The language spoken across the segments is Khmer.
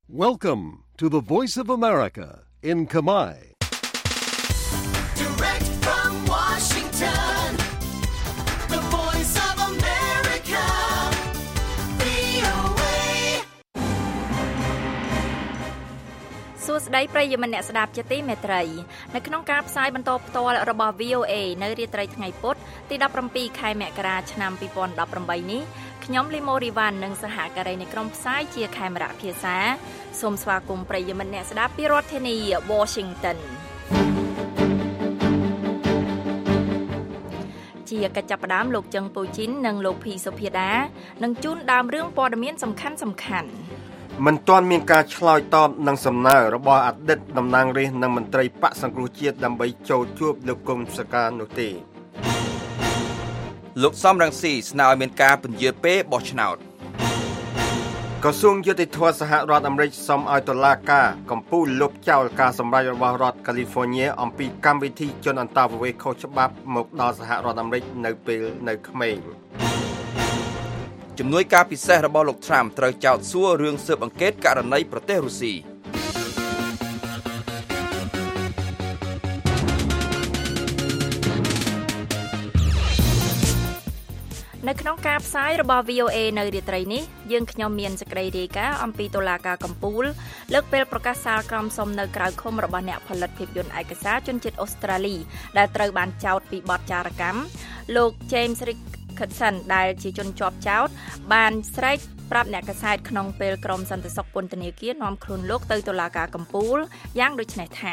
Welcome to the Voice of America in Khmer. Direct from Washington, the Voice of America, VOA. សួស្តីប្រិយមិត្តអ្នកស្ដាប់ជាទីមេត្រីនៅក្នុងការផ្សាយបន្តផ្ទាល់របស់ VOA នៅរាត្រីថ្ងៃពុធទី17ខែមករាឆ្នាំ2018នេះខ្ញុំលីម៉ូរីវ៉ាន់និងសហការីនៃក្រុមផ្សាយជាខេមរៈភាសាសូមស្វាគមន៍ប្រិយមិត្តអ្នកស្ដាប់ពីរដ្ឋធានី Washington ជាកិច្ចចាប់ផ្ដើមលោកចឹងពូជីននិងលោកភីសុភាដានឹងជូនដើមរឿងព័ត៌មានសំខាន់មិនទាន់មានការឆ្លើយតបនឹងសំណើរបស់អតីតតំណាងរាស្ត្រនិងមន្ត្រីបកសង្គ្រោះជាតិដើម្បីចូលជួបលោកកុំសកានោះទេលោកសំរងស៊ីស្នើឲ្យមានការពន្យាពេលបោះឆ្នោតក្រសួងយុតិធម៌សហរដ្ឋអាមេរិកសុំឲ្យតុលាការកំពូលលុបចោលការសម្រេចរបស់រដ្ឋកាលីហ្វ័រញ៉ាអំពីកម្មវិធីជនអន្តោប្រវេសន៍ខុសច្បាប់មកដល់សហរដ្ឋអាមេរិកនៅពេលនៅក្មេងជំនួយការពិសេសរបស់លោក Trump ត្រូវចោទសួររឿងស៊ើបអង្កេតករណីប្រទេសរុស្ស៊ីនៅក្នុងការផ្សាយរបស់ VOA នៅរាត្រីនេះយើងខ្ញុំមានសេចក្តីរាយការណ៍អំពីតុលាការកំពូលលើកពេលប្រកាសសាលក្រមសុំនៅក្រៅឃុំរបស់អ្នកផលិតភាពយន្តឯកសារជនជាតិអូស្ត្រាលីដែលត្រូវបានចោទពីបទចារកម្មលោក James Richardson ដែលជាជនជាប់ចោទបានស្រែកប្រាប់អ្នកកាសែតក្នុងពេលក្រុមសន្តិសុខពន្ធនាគារនាំខ្លួនលោកទៅតុលាការកំពូលយ៉ាងដូចនេះថា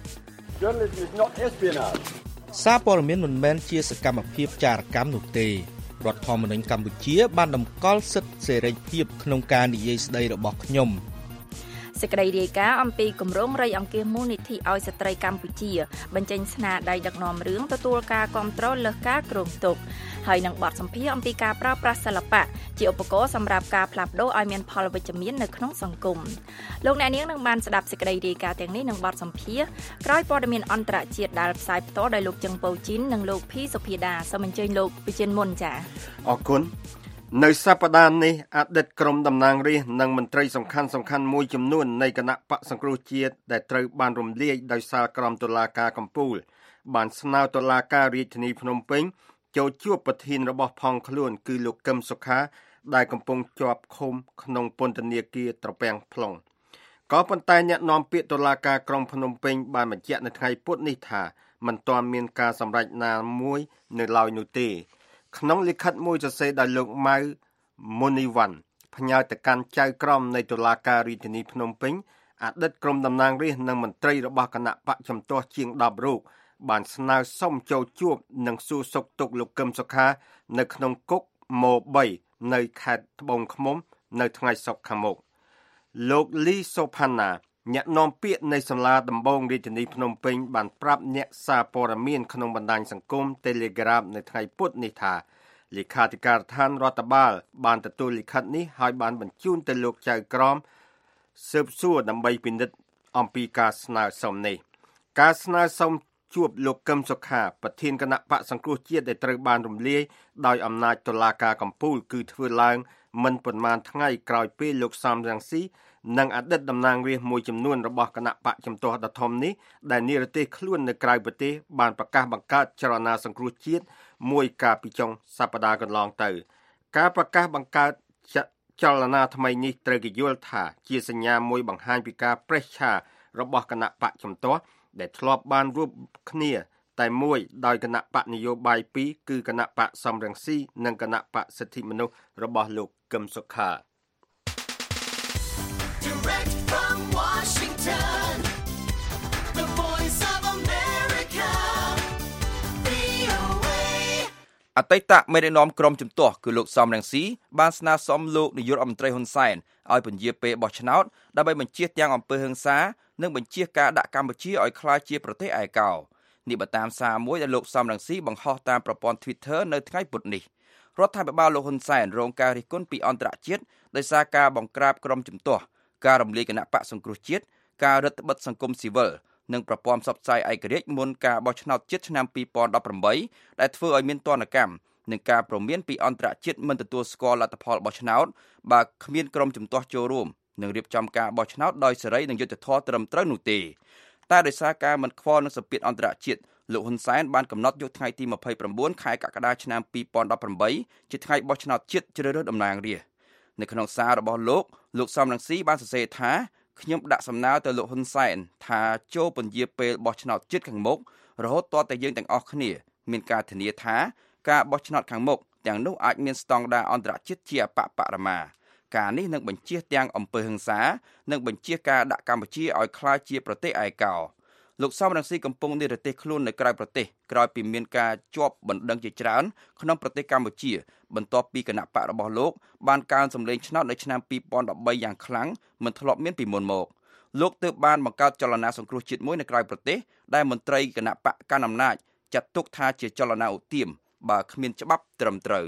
សារព័ត៌មានមិនមែនជាសកម្មភាពចារកម្មនោះទេរដ្ឋធម្មនុញ្ញកម្ពុជាបានតម្កល់សិទ្ធិសេរីភាពក្នុងការនិយាយស្ដីរបស់ខ្ញុំសេចក្តីរាយការណ៍អំពីគម្រោងរៃអង្គាសមូលនិធិឲ្យស្ត្រីកម្ពុជាបញ្ចេញស្នាដៃដឹកនាំរឿងទទួលការគាំទ្រលើសការគ្រោងទុកហើយនឹងបទសម្ភាសន៍អំពីការប្រើប្រាស់សិល្បៈជាឧបករណ៍សម្រាប់ការផ្លាស់ប្ដូរឲ្យមានផលវិជ្ជមាននៅក្នុងសង្គមលោកអ្នកនាងនឹងបានស្ដាប់សេចក្តីរាយការណ៍ទាំងនេះនឹងបទសម្ភាសន៍ក្រោយព័ត៌មានអន្តរជាតិដែលផ្សាយផ្ទាល់ដោយលោកចឹងពៅជីននិងលោកភីសុភាដាសូមអញ្ជើញលោកវិជាមុនចា៎អរគុណនៅសប្តាហ៍នេះអតីតក្រុមតំណាងរាស្ត្រនិងមន្ត្រីសំខាន់ៗមួយចំនួននៃគណៈបកសង្គ្រោះជាតិដែលត្រូវបានរំលាយដោយសារក្រមតុលាការកំពូលបានស្នើតុលាការរាជធានីភ្នំពេញចូលជួបប្រធានរបស់ផងខ្លួនគឺលោកកឹមសុខាដែលកំពុងជាប់ឃុំក្នុងពន្ធនាគារត្រពាំង plong ក៏ប៉ុន្តែអ្នកនាំពាក្យតុលាការក្រុងភ្នំពេញបានបញ្ជាក់នៅថ្ងៃពុធនេះថាមិនទាន់មានការសម្រេចណាមួយនៅឡើយនោះទេក្នុងលិខិតមួយសរសេរដោយលោកម៉ៅមុនីវ៉ាន់ផ្ញើទៅកាន់ចៅក្រមនៃតុលាការរាជធានីភ្នំពេញអតីតក្រុមតំណាងរាស្ត្រនិងមន្ត្រីរបស់គណៈបកជំទាស់ជាង10រូបបានស្នើសុំចូលជួបនិងសួរសុខទុក្ខលោកកឹមសុខានៅក្នុងគុកម៉ូ3នៅខេត្តត្បូងឃ្មុំនៅថ្ងៃសុក្រខាងមុខលោកលីសូផាណាអ្នកនាំពាក្យនៃសាលាដំបងរាជធានីភ្នំពេញបានប្រាប់អ្នកសារព័ត៌មានក្នុងបណ្ដាញសង្គម Telegram នៅថ្ងៃពុធនេះថាលេខាធិការដ្ឋានរដ្ឋបាលបានទទួលលិខិតនេះហើយបានបញ្ជូនទៅលោកចៅក្រមស៊ើបសួរដើម្បីពិនិត្យអំពីការស្នើសុំនេះការស្នើសុំជួបលោកកឹមសុខាប្រធានគណៈបកសង្គ្រោះជាតិដែលត្រូវបានរំលាយដោយអំណាចតុលាការកំពូលគឺធ្វើឡើងមិនប៉ុន្មានថ្ងៃក្រោយពេលលោកសំរងស៊ីនិងអតីតតំណាងរាស្ត្រមួយចំនួនរបស់គណៈបកជំទាស់ដ៏ធំនេះដែលនិរទេសខ្លួននៅក្រៅប្រទេសបានប្រកាសបង្កើតចលនាសង្គ្រោះជាតិមួយកាលពីចុងសប្តាហ៍កន្លងទៅការប្រកាសបង្កើតចលនាថ្មីនេះត្រូវគេយល់ថាជាសញ្ញាមួយបង្ហាញពីការប្រេះឆារបស់គណៈបកជំទាស់ដែលធ្លាប់បានរួបគ្នាតែមួយដោយគណៈបកនយោបាយពីរគឺគណៈបកសំរងស៊ីនិងគណៈបកសិទ្ធិមនុស្សរបស់លោកកឹមសុខា Direct from Washington, the Voice of America, VOA. អតីតមេដឹកនាំក្រុមជំទាស់គឺលោកសំរងស៊ីបានស្នើសុំលោកនាយករដ្ឋមន្ត្រីហ៊ុនសែនឲ្យពន្យាពេលបោះឆ្នោតដើម្បីបញ្ជៀសទាំងអំពើហិង្សានិងបញ្ជៀសការដាក់កម្ពុជាឲ្យក្លាយជាប្រទេសឯកោនេះបើតាមសារមួយដែលលោកសំរងស៊ីបង្ហោះតាមប្រព័ន្ធ Twitter នៅថ្ងៃពុធនេះរដ្ឋាភិបាលលោកហ៊ុនសែនរងការរិះគន់ពីអន្តរជាតិដោយសារការបង្ក្រាបក្រុមជំទាស់ការរំលាយគណៈបកសង្គ្រោះជាតិការរឹតបន្តឹងសង្គមស៊ីវិលនិងប្រព័ន្ធផ្សព្វផ្សាយឯករាជ្យមុនការបោះឆ្នោតជាតិឆ្នាំ2018ដែលធ្វើឲ្យមានទណ្ឌកម្មនិងការព្រមានពីអន្តរជាតិមិនទទួលស្គាល់លទ្ធផលបោះឆ្នោតបើគ្មានក្រុមជំទាស់ចូលរួមនឹងរៀបចំការបោះឆ្នោតដោយសេរីនិងយុត្តិធម៌ត្រឹមត្រូវនោះទេតែដោយសារការមិនខ្វល់នឹងសម្ពាធអន្តរជាតិលោកហ៊ុនសែនបានកំណត់យកថ្ងៃទី29ខែកក្កដាឆ្នាំ2018ជាថ្ងៃបោះឆ្នោតជាតិជ្រើសរើសតំណាងរាស្ត្រនៅក្នុងសាររបស់លោកសំរងស៊ីបានសរសេរថាខ្ញុំដាក់សំណើទៅលោកហ៊ុនសែនថាចូលពន្យាពេលបោះឆ្នោតជាតិខាងមុខរហូតទាល់តែយើងទាំងអស់គ្នាមានការធានាថាការបោះឆ្នោតខាងមុខទាំងនោះអាចមានស្តង់ដារអន្តរជាតិជាអបបរមាការនេះនឹងបញ្ជាទាំងអំពើហិង្សានិងបញ្ជាការដាក់កម្ពុជាឲ្យក្លាយជាប្រទេសឯកោលោកសំរងស៊ីកំពុងនិរទេសខ្លួននៅក្រៅប្រទេសក្រោយពីមានការជាប់បណ្ដឹងជាច្រើនក្នុងប្រទេសកម្ពុជាបន្ទាប់ពីគណៈបករបស់លោកបានកើនសម្លេងឆ្នោតនៅឆ្នាំ2013យ៉ាងខ្លាំងមិនធ្លាប់មានពីមុនមកលោកទើបបានបង្កើតចលនាសង្គ្រោះជាតិមួយនៅក្រៅប្រទេសដែលមន្ត្រីគណៈបកកណ្ដាលអំណាចចាត់ទុកថាជាចលនាឧទាមបើគ្មានច្បាប់ត្រឹមត្រូវ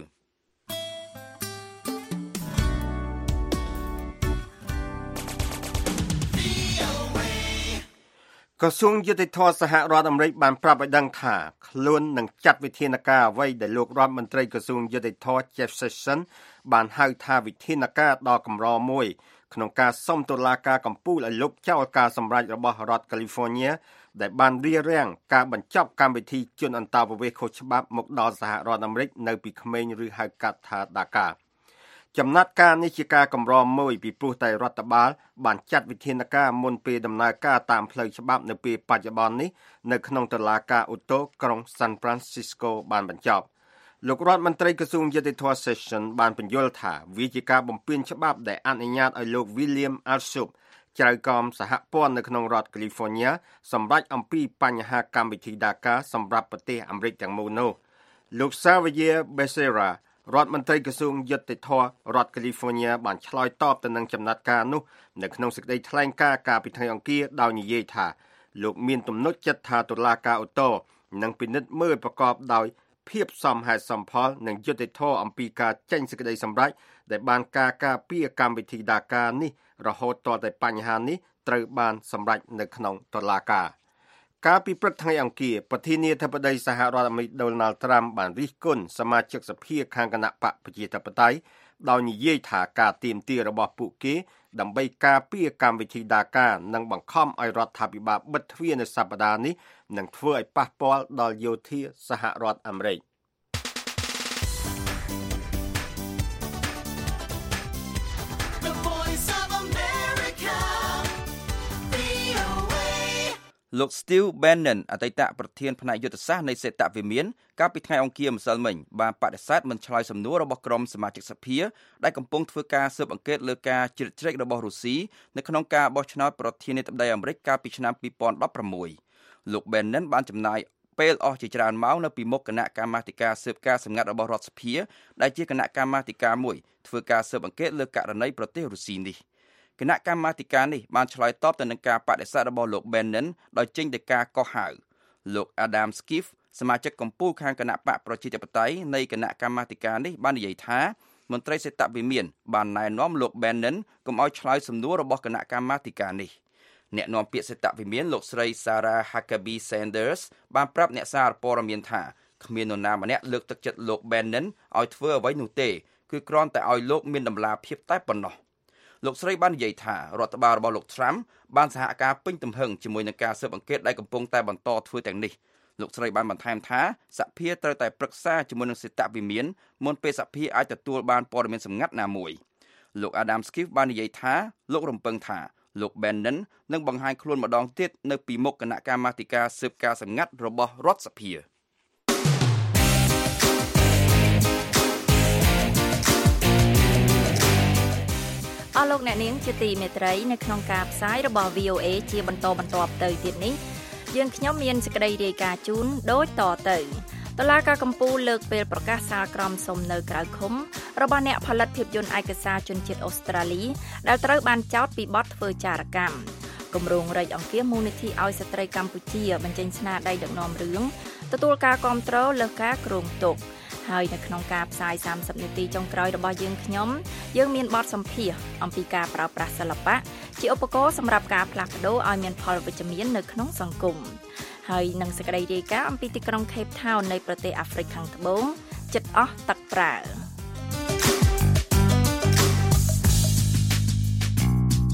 ក្រសួងយុតិធម៌សហរដ្ឋអាមេរិកបានប្រាប់ឲ្យដឹងថាខ្លួននឹងចាត់វិធានការអ្វីដែលលោករដ្ឋមន្ត្រីក្រសួងយុតិធម៌ Jeff Sessions បានហៅថាវិធានការដ៏កម្រមួយក្នុងការសុំតុលាការកំពូលឲ្យលុបចោលការសម្រេចរបស់រដ្ឋ California ដែលបានរារាំងការបញ្ចប់កម្មវិធីជនអន្តោប្រវេសន៍ខុសច្បាប់មកដល់សហរដ្ឋអាមេរិកនៅពីក្មេងឬហៅកាត់ថា DACAចំណាត់ការនេះជាការកម្រមួយពីព្រោះតែរដ្ឋបាលបានចាត់វិធានការមុនពេលដំណើរការតាមផ្លូវច្បាប់នៅពេលបច្ចុប្បន្ននេះនៅក្នុងតុលាការអូតូក្រុង San Francisco បានបញ្ចប់លោករដ្ឋមន្ត្រីក្រសួងយុតិធម៌ Sessions បានបញ្យល់ថាវាជាការបំពានច្បាប់ដែលអនុញ្ញាតឲ្យលោក William Alsup ចៅក្រមសហព័ន្ធនៅក្នុងរដ្ឋ California សម្រេចអំពីបញ្ហាកម្មវិធី DACA សម្រាប់ប្រទេសអាមេរិកទាំងមូលនោះលោក Xavier Becerraរដ្ឋមន្ត្រីក្រសួងយុតិធម៌រដ្ឋ California បានឆ្លើយតបទៅនឹងចំណាត់ការនោះនៅក្នុងសេចក្តីថ្លែងការណ៍កាលពីថ្ងៃអង្គារដោយនិយាយថាលោកមានទំនុកចិត្តថាតុលាការអូតូនឹងពិនិត្យមើលប្រកបដោយភាពសមហេតុសមផលនិងយុត្តិធម៌អំពីការចេញសេចក្តីសម្រេចដែលបានការពារកម្មវិធី DACA នេះរហូតទាល់តែបញ្ហានេះត្រូវបានសម្រេចនៅក្នុងតុលាការកាលពីព្រឹកថ្ងៃអង្គារប្រធានាធិបតីសហរដ្ឋអាមេរិក Donald Trump បានរិះគន់សមាជិកសភាខាងគណៈបកប្រជាធិបតេយ្យដោយនិយាយថាការទាមទាររបស់ពួកគេដើម្បីការពារកម្មវិធី DACA និងបង្ខំឲ្យរដ្ឋាភិបាលបិទទ្វារនៅសប្តាហ៍នេះនឹងធ្វើឲ្យប៉ះពាល់ដល់យោធាសហរដ្ឋអាមេរិកលោក Steve Bannon អតីតប្រធានផ្នែកយុទ្ធសាស្ត្រនៃសេតវិមានកាលពីថ្ងៃអង្គារម្សិលមិញបានបដិសេធមិនឆ្លើយសំណួររបស់ក្រុមសមាជិកសភាដែលកំពុងធ្វើការស៊ើបអង្កេតលើការជ្រៀតជ្រែករបស់រុស្ស៊ីនៅក្នុងការបោះឆ្នោតប្រធានាធិបតីអាមេរិកកាលពីឆ្នាំ2016លោក Bannon បានចំណាយពេលអស់ជាច្រើនម៉ោងនៅពីមុខគណៈកម្មាធិការស៊ើបការសម្ងាត់របស់រដ្ឋសភាដែលជាគណៈកម្មាធិការមួយធ្វើការស៊ើបអង្កេតលើករណីប្រទេសរុស្ស៊ីនេះគណៈកម្មាធិការនេះបានឆ្លើយតបទៅនឹងការបដិសេធរបស់លោក Bannon ដោយចេញទៅការកោះហៅលោក Adam Schiff សមាជិកកំពូលខាងគណៈបកប្រជាធិបតេយ្យនៃគណៈកម្មាធិការនេះបាននិយាយថាមន្ត្រីសេតវិមានបានណែនាំលោក Bannon កុំឲ្យឆ្លើយសំណួររបស់គណៈកម្មាធិការនេះអ្នកនាំពាក្យសេតវិមានលោកស្រី Sarah Huckabee Sanders បានប្រាប់អ្នកសារព័ត៌មានថាគ្មាននរណាម្នាក់លើកទឹកចិត្តលោក Bannon ឲ្យធ្វើអ្វីនោះទេគឺគ្រាន់តែឲ្យលោកមានតម្លាភាពតែប៉ុណ្ណោះលោកស្រីបាននិយាយថារដ្ឋបាលរបស់លោក Trump បានសហការពេញទំហឹងជាមួយនឹងការស៊ើបអង្កេតដែលកំពុងតែបន្តធ្វើទាំងនេះលោកស្រីបានបន្ថែមថាសភាត្រូវតែប្រឹក្សាជាមួយនឹងសេតវិមានមុនពេលសភាអាចទទួលបានព័ត៌មានសម្ងាត់ណាមួយលោក Adam Schiff បាននិយាយថាលោករំពឹងថាលោក Bannon នឹងបង្ហាញខ្លួនម្ដងទៀតនៅពីមុខគណៈកម្មាធិការស៊ើបការសម្ងាត់របស់រដ្ឋសភាអស់លោកអ្នកនាងជាទីមេត្រីនៅក្នុងការផ្សាយរបស់ VOA ជាបន្តបន្ទាប់ទៅទៀតនេះយើងខ្ញុំមានសេចក្តីរាយការណ៍ជូនដូចតទៅតុលាការកំពូលលើកពេលប្រកាសសាលក្រមសុំនៅក្រៅឃុំរបស់អ្នកផលិតភាពយន្តឯកសារជនជាតិអូស្ត្រាលីដែលត្រូវបានចោទពីបទធ្វើចារកម្មគម្រោងរែកអង្គាសមូលនិធិឲ្យស្ត្រីកម្ពុជាបញ្ចេញស្នាដៃដឹកនាំរឿងទទួលការគាំទ្រលើការគ្រោងទុកហើយនៅក្នុងការផ្សាយ30នាទីចុងក្រោយរបស់យើងយើងមានបទសម្ភាសន៍អំពីការប្រើប្រាស់សិល្បៈជាឧបករណ៍សម្រាប់ការផ្លាស់ប្ដូរឲ្យមានផលវិជ្ជមាននៅក្នុងសង្គមហើយនឹងសេចក្តីរាយការណ៍អំពីទីក្រុង Cape Town នៃប្រទេសអាហ្វ្រិកខាងត្បូងជិតអស់ទឹកប្រើ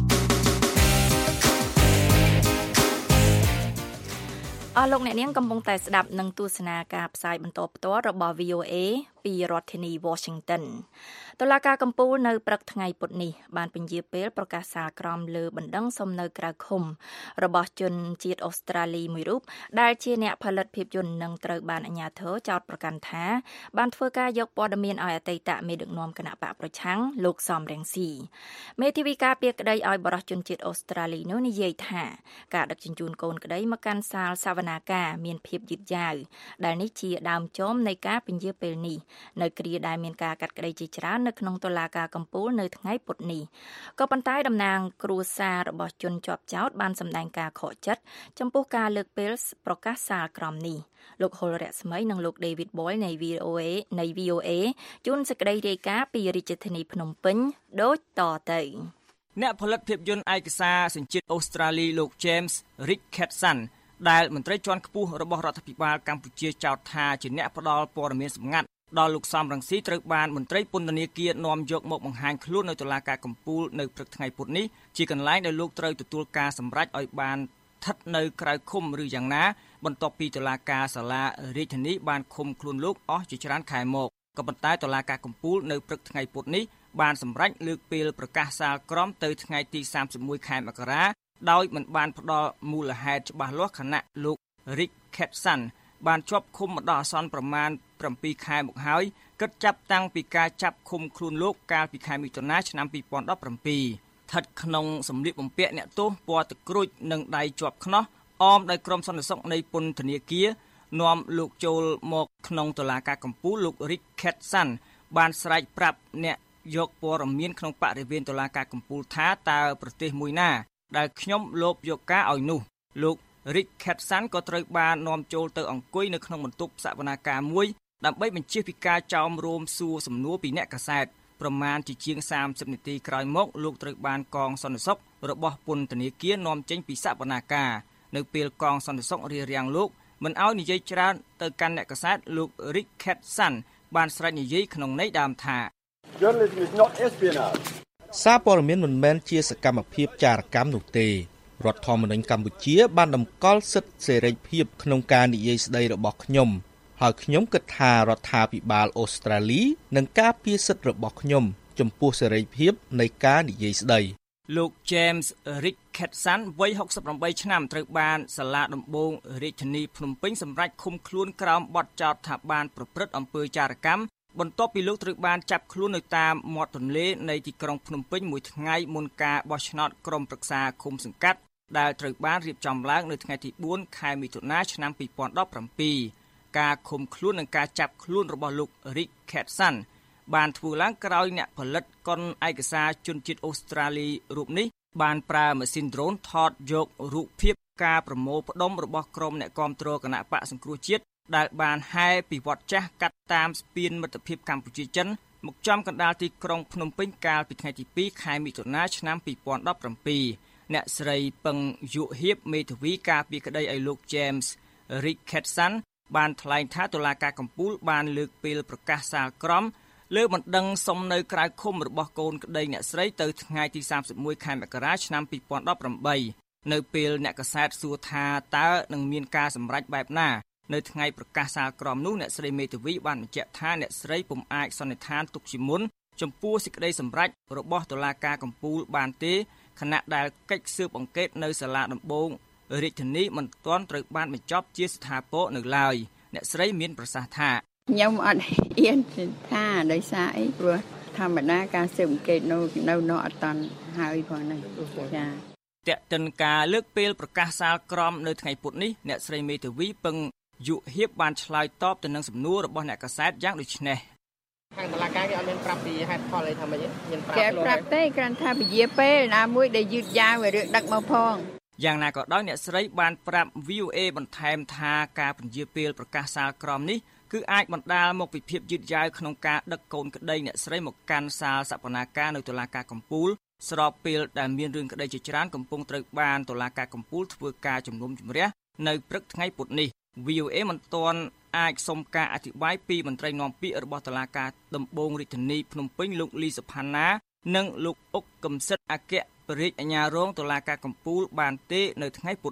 លោកអ្នកនាងកំពុងតែស្ដាប់នឹងទស្សនាការផ្សាយបន្តផ្ទាល់របស់ VOA ពីរដ្ឋធានី Washington តុលាការកំពូលនៅព្រឹកថ្ងៃពុធនេះបានពន្យាពេលប្រកាសសាលក្រមលើបណ្ដឹងសុំនៅក្រៅឃុំរបស់ជនជាតិអូស្ត្រាលីមួយរូបដែលជាអ្នកផលិតភាពយន្តនិងត្រូវបានអាជ្ញាធរចោទប្រកាន់ថាបានធ្វើការយកព័ត៌មានឲ្យអតីតមេដឹកនាំគណៈបកប្រឆាំងលោកសំរងស៊ីមេធាវីការពារក្តីឲ្យបរិសុទ្ធជនជាតិអូស្ត្រាលីនោះនិយាយថាការដឹកជញ្ជូនកូនក្តីមកកាន់សាលសវនាការមានភាពយឺតយ៉ាវដែលនេះជាដើមចមនៃការពន្យាពេលនេះនៅគ្រាដែលមានការកាត់ក្តីជាច្រើននៅក្នុងតុលាការកំពូលនៅថ្ងៃពុធនេះក៏ប៉ុន្តែតំណាងគ្រួសាររបស់ជនជាប់ចោទបានសម្ដែងការខកចិត្តចំពោះការលើកពេលប្រកាសសាលក្រមនេះលោកហុលរស្មីនិងលោក David Boyle នៃ VOA ជួនសេចក្តីរាយការណ៍ពីរាជធានីភ្នំពេញដូចតទៅអ្នកផលិតភាពយន្តឯកសារសញ្ជាតិអូស្ត្រាលីលោក James Richardson ដែលមន្ត្រីជាន់ខ្ពស់របស់រដ្ឋាភិបាលកម្ពុជាចោទថាជាអ្នកផ្ដល់ព័ត៌មានសម្ងាត់ដល់លោកសំរងស៊ីត្រូវបានមន្ត្រីពន្ធនាគារនាំយកមកបង្ហាញខ្លួននៅតុលាការកំពូលនៅព្រឹកថ្ងៃពុធនេះជាកន្លែងដែលលោកត្រូវទទួលការសម្រេចឲ្យបានស្ថិតនៅក្រៅឃុំឬយ៉ាងណាបន្ទាប់ពីតុលាការសាលារាជធានីបានឃុំខ្លួនលោកអស់ជាច្រើនខែមកក៏ប៉ុន្តែតុលាការកំពូលនៅព្រឹកថ្ងៃពុធនេះបានសម្រេចលើកពេលប្រកាសសាលក្រមទៅថ្ងៃទី31ខែមករាដោយមិនបានផ្ដល់មូលហេតុច្បាស់លាស់ខណៈលោក Richardson បានជាប់ឃុំបណ្ដោះអាសន្នប្រមាណ7ខែមកហើយគិតចាប់តាំងពីការចាប់ឃុំខ្លួនលោកកាលពីខែមិថុនាឆ្នាំ2017ស្ថិតក្នុងសម្លៀកបំពាក់អ្នកទោសពណ៌ទឹកក្រូចនិងដៃជាប់ខ្នោះអមដោយក្រុមសន្តិសុខនៃពន្ធនាគារនាំលោកចូលមកក្នុងតុលាការកំពូលលោក Richardson បានស្រែកប្រាប់អ្នកយកព័ត៌មានក្នុងបរិវេណតុលាការកំពូលថាតើប្រទេសមួយណាដែលខ្ញុំលបយកការឲ្យនោះលោកRichardson ក៏ត្រូវបាននាំចូលទៅអង្គុយនៅក្នុងបន្ទប់សវនាការមួយដើម្បីបញ្ជៀសពីការចោមរោមសួរសំណួរពីអ្នកកាសែតប្រមាណជាជាង30នាទីក្រោយមកលោកត្រូវបានកងសន្តិសុខរបស់ពន្ធនាគារនាំចេញពីសវនាការនៅពេលកងសន្តិសុខរារាំងលោកមិនឲ្យនិយាយច្រើនទៅកាន់អ្នកកាសែតលោក Richardson បានស្រែកនិយាយក្នុងន័យដើមថា Journalism is not espionage សារព័ត៌មានមិនមែនជាសកម្មភាពចារកម្មនោះទេរដ្ឋធម្មនុញ្ញកម្ពុជាបានតម្កល់សិទ្ធិសេរីភាពក្នុងការនិយាយស្ដីរបស់ខ្ញុំហើយខ្ញុំគិតថារដ្ឋាភិបាលអូស្ត្រាលីនឹងការពារសិទ្ធិរបស់ខ្ញុំចំពោះសេរីភាពនៃការនិយាយស្ដីលោក James Richardson វ័យ68ឆ្នាំត្រូវបានសាលាដំបងរាជធានីភ្នំពេញសម្រេចឃុំខ្លួនក្រោមបទចោទថាបានប្រព្រឹត្តអំពើចារកម្មបន្ទាប់ពីលោកត្រូវបានចាប់ខ្លួននៅតាមមាត់ទន្លេនៃទីក្រុងភ្នំពេញមួយថ្ងៃមុនការបោះឆ្នោតក្រុមប្រឹក្សាឃុំសង្កាត់ដែលត្រូវបានរៀបចំឡើងនៅថ្ងៃទី4ខែមិថុនាឆ្នាំ2017ការឃុំខ្លួននិងការចាប់ខ្លួនរបស់លោក Richardson បានធ្វើឡើងក្រោយអ្នកផលិតកុនឯកសារជនជាតិអូស្ត្រាលីរូបនេះបានប្រើម៉ាស៊ីនដ្រូនថតយករូបភាពការប្រមូលផ្ដុំរបស់ក្រុមអ្នកគាំទ្រគណៈបកសង្គ្រោះជាតិដែលបានហែពីវត្តចាស់កាត់តាមស្ពានមិត្តភាពកម្ពុជាចិនមកចំកណ្ដាលទីក្រុងភ្នំពេញកាលពីថ្ងៃទី2ខែមិថុនាឆ្នាំ2017អ្នកស្រីពឹងយុហៀបមេធាវីការពារក្តីឲ្យលោក James Richardson បានថ្លែងថាតុលាការកំពូលបានលើកពេលប្រកាសសាលក្រមលើបណ្ដឹងសុំនៅក្រៅឃុំរបស់កូនក្តីអ្នកស្រីទៅថ្ងៃទី31ខែមករាឆ្នាំ2018នៅពេលអ្នកកាសែតសួរថាតើនឹងមានការសម្រេចបែបណានៅថ្ងៃប្រកាសសាលក្រមនោះអ្នកស្រីមេធាវីបានបញ្ជាក់ថាអ្នកស្រីពុំអាចសន្និដ្ឋានទុកជាមុនចំពោះសេចក្តីសម្រេចរបស់តុលាការកំពូលបានទេខណៈដែលកិច្ចស៊ើបអង្កេតនៅសាលាដំបងរាជធានីមិនទាន់ត្រូវបានបញ្ចប់ជាស្ថាពរនៅឡើយអ្នកស្រីមានប្រសាសន៍ថាខ្ញុំអត់ហ៊ានថាដោយសារអីព្រោះធម្មតាការស៊ើបអង្កេតនៅអត់តាន់ហើយផងហ្នឹងចាតេតិនការលើកពេលប្រកាសសាលក្រមនៅថ្ងៃពុធនេះអ្នកស្រីមេធាវីពឹងយុហៀបបានឆ្លើយតបទៅនឹងសំណួររបស់អ្នកកាសែតយ៉ាងដូចនេះខាងតុលាការគេអត់មានប្រាប់ពីហេតុផលអីថាម៉េចទេមានប្រាប់ទេគ្រាន់ថាពជាពេលណាមួយដែលយឺតយ៉ាវឲ្យរឿងដឹកមកផងយ៉ាងណាក៏ដោយអ្នកស្រីបានប្រាប់ VOA បន្ថែមថាការពន្យាពេលប្រកាសសាលក្រមនេះគឺអាចបណ្ដាលមកពីភាពយឺតយ៉ាវក្នុងការដឹកកូនក្តីអ្នកស្រីមកកាន់សាលសវនាការនៅតុលាការកំពូលស្របពេលដែលមានរឿងក្តីជាច្រើនកំពុងត្រូវបានតុលាការកំពូលធ្វើការជំនុំជម្រះនៅព្រឹកថ្ងៃពុធនេះ VOA មិនទាន់អាចសុំការអធិប្បាយពីមន្ត្រីនាំពាក្យរបស់តុលាការដំបងរាជធានីភ្នំពេញលោកលីសុផាណានិងលោកអុកកឹមសិទ្ធអគ្គរាជអាជ្ញារងតុលាការកំពូលបានទេនៅថ្ងៃពុធនេះ